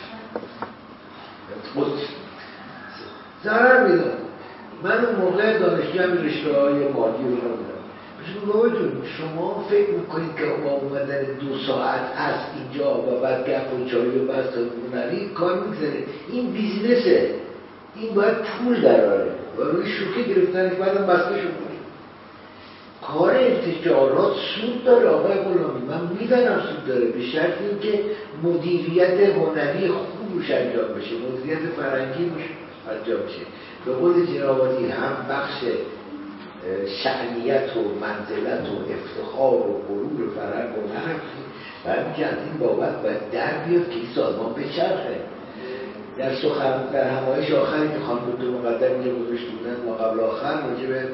قدس ضرر میداد. من اون موقع دانشجو همین رشته‌های مالی رو بودم. بابا جون شما فکر میکنید که با اومدن 2 ساعت از اینجا و بعد گپ و چای و بحث هنری کار میگذاره؟ این بیزنسه، این باید پول دراره و روی شوکه گرفتن که بعدم بسته شد. کار انتشارات سود داره آقای غلامی، من میدانم سود داره، به شرط اینکه مدیریت هنری خوب روش انجام بشه، مدیریت فرهنگی روش انجام بشه. به قول جناب عالی هم بخش شأنیت و منزلت و افتخار و غرور فرهنگ و هنر و همین از این بابت باید در بیاد که این سازمان بچرخه. در سخن در همایش آخری که خانم دکتر مقدم اینجا گذاشته بودن ما قبل آخر راجع به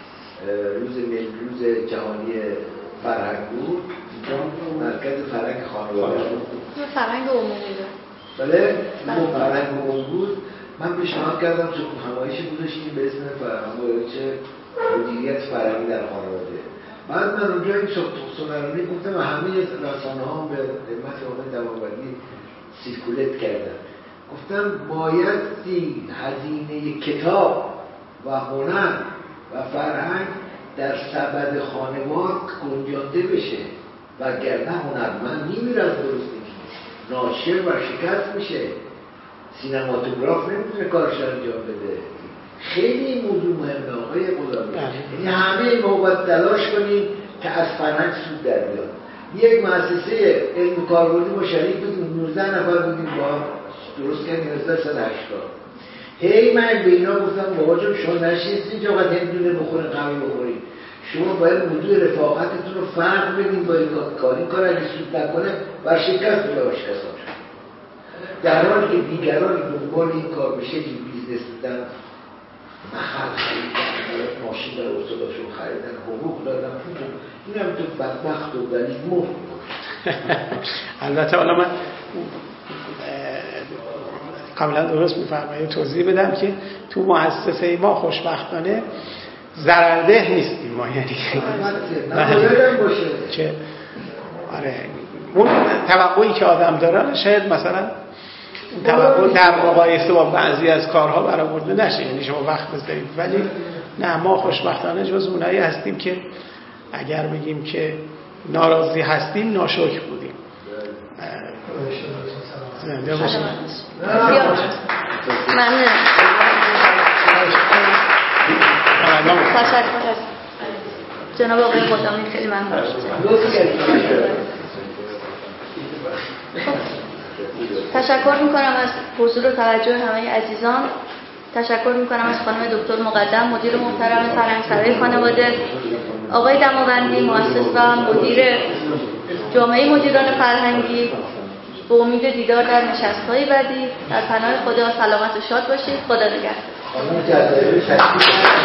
روز جهانی فرهنگ بود، اینجا مرکز فرهنگ خانواده بود، فرهنگ عمومی بود. بله فرهنگ عمومی بود. من پیشنهاد کردم تو همایشی گذاشتیم به اسم همایش مدیریت فرهنگی در خانواده. بعد من اونجا این سخنرانی گفتم و همه رسانه‌ها به خدمت آقای دماوندی سیرکولت کردن. گفتم باید هزینه کتاب و هنر و فرهنگ در سبد خانوار گنجانده بشه، وگرنه هنرمند نمیره از درستگی، ناشر و شکست میشه، سینماتوگراف نمیتونه کارش انجام بده. خیلی این موضوع مهمه آقای غلامی، یعنی همه ما باید تلاش کنیم که از فرهنگ سود در بیاد. یک مؤسسه علم کاربردی ما شریک بودیم، 19 نفر بودیم با هم درست کردیم 1980. هی من به اینا گفتم بابا جون شما نشستین اینجا باید هندونه بخورین قهوه بخورین، شما باید موضوع رفاقتتون رو فرق بدین با این کار اگه سود نکنه بر شکست بلا شکستان شد. در حالی که دیگران دنبال این کار به شکل بیزنس بودن، محل خریدن، ماشین در استاداشون خریدن، حقوق دادن، این هم تو بدبخت و دلیل مفت بود. البته حالا من کاملا درست میفرمایید، توضیح بدم که تو مؤسسه ما خوشبختانه ضررده نیستیم ما، یعنی که آره اون توقعی که آدم داره شاید مثلا توقع در مقایسه با بعضی از کارها برآورده نشه، یعنی شما وقت بذارید، ولی نه ما خوشبختانه جز اونایی هستیم که اگر بگیم که ناراضی هستیم ناشکر بودیم. زنده باشید. ممنون. تشکر از جناب آقای غلامی، خیلی ممنون. تشکر میکنم از حضور و توجه همه عزیزان. تشکر میکنم از خانم دکتر مقدم مدیر محترم فرهنگسرای خانواده، آقای دماوندی مؤسس و مدیر جامعه مدیران فرهنگی. به امید دیدار در نشست‌های بعدی. در پناه خدا سلامت و شاد باشید. خدا نگهدار.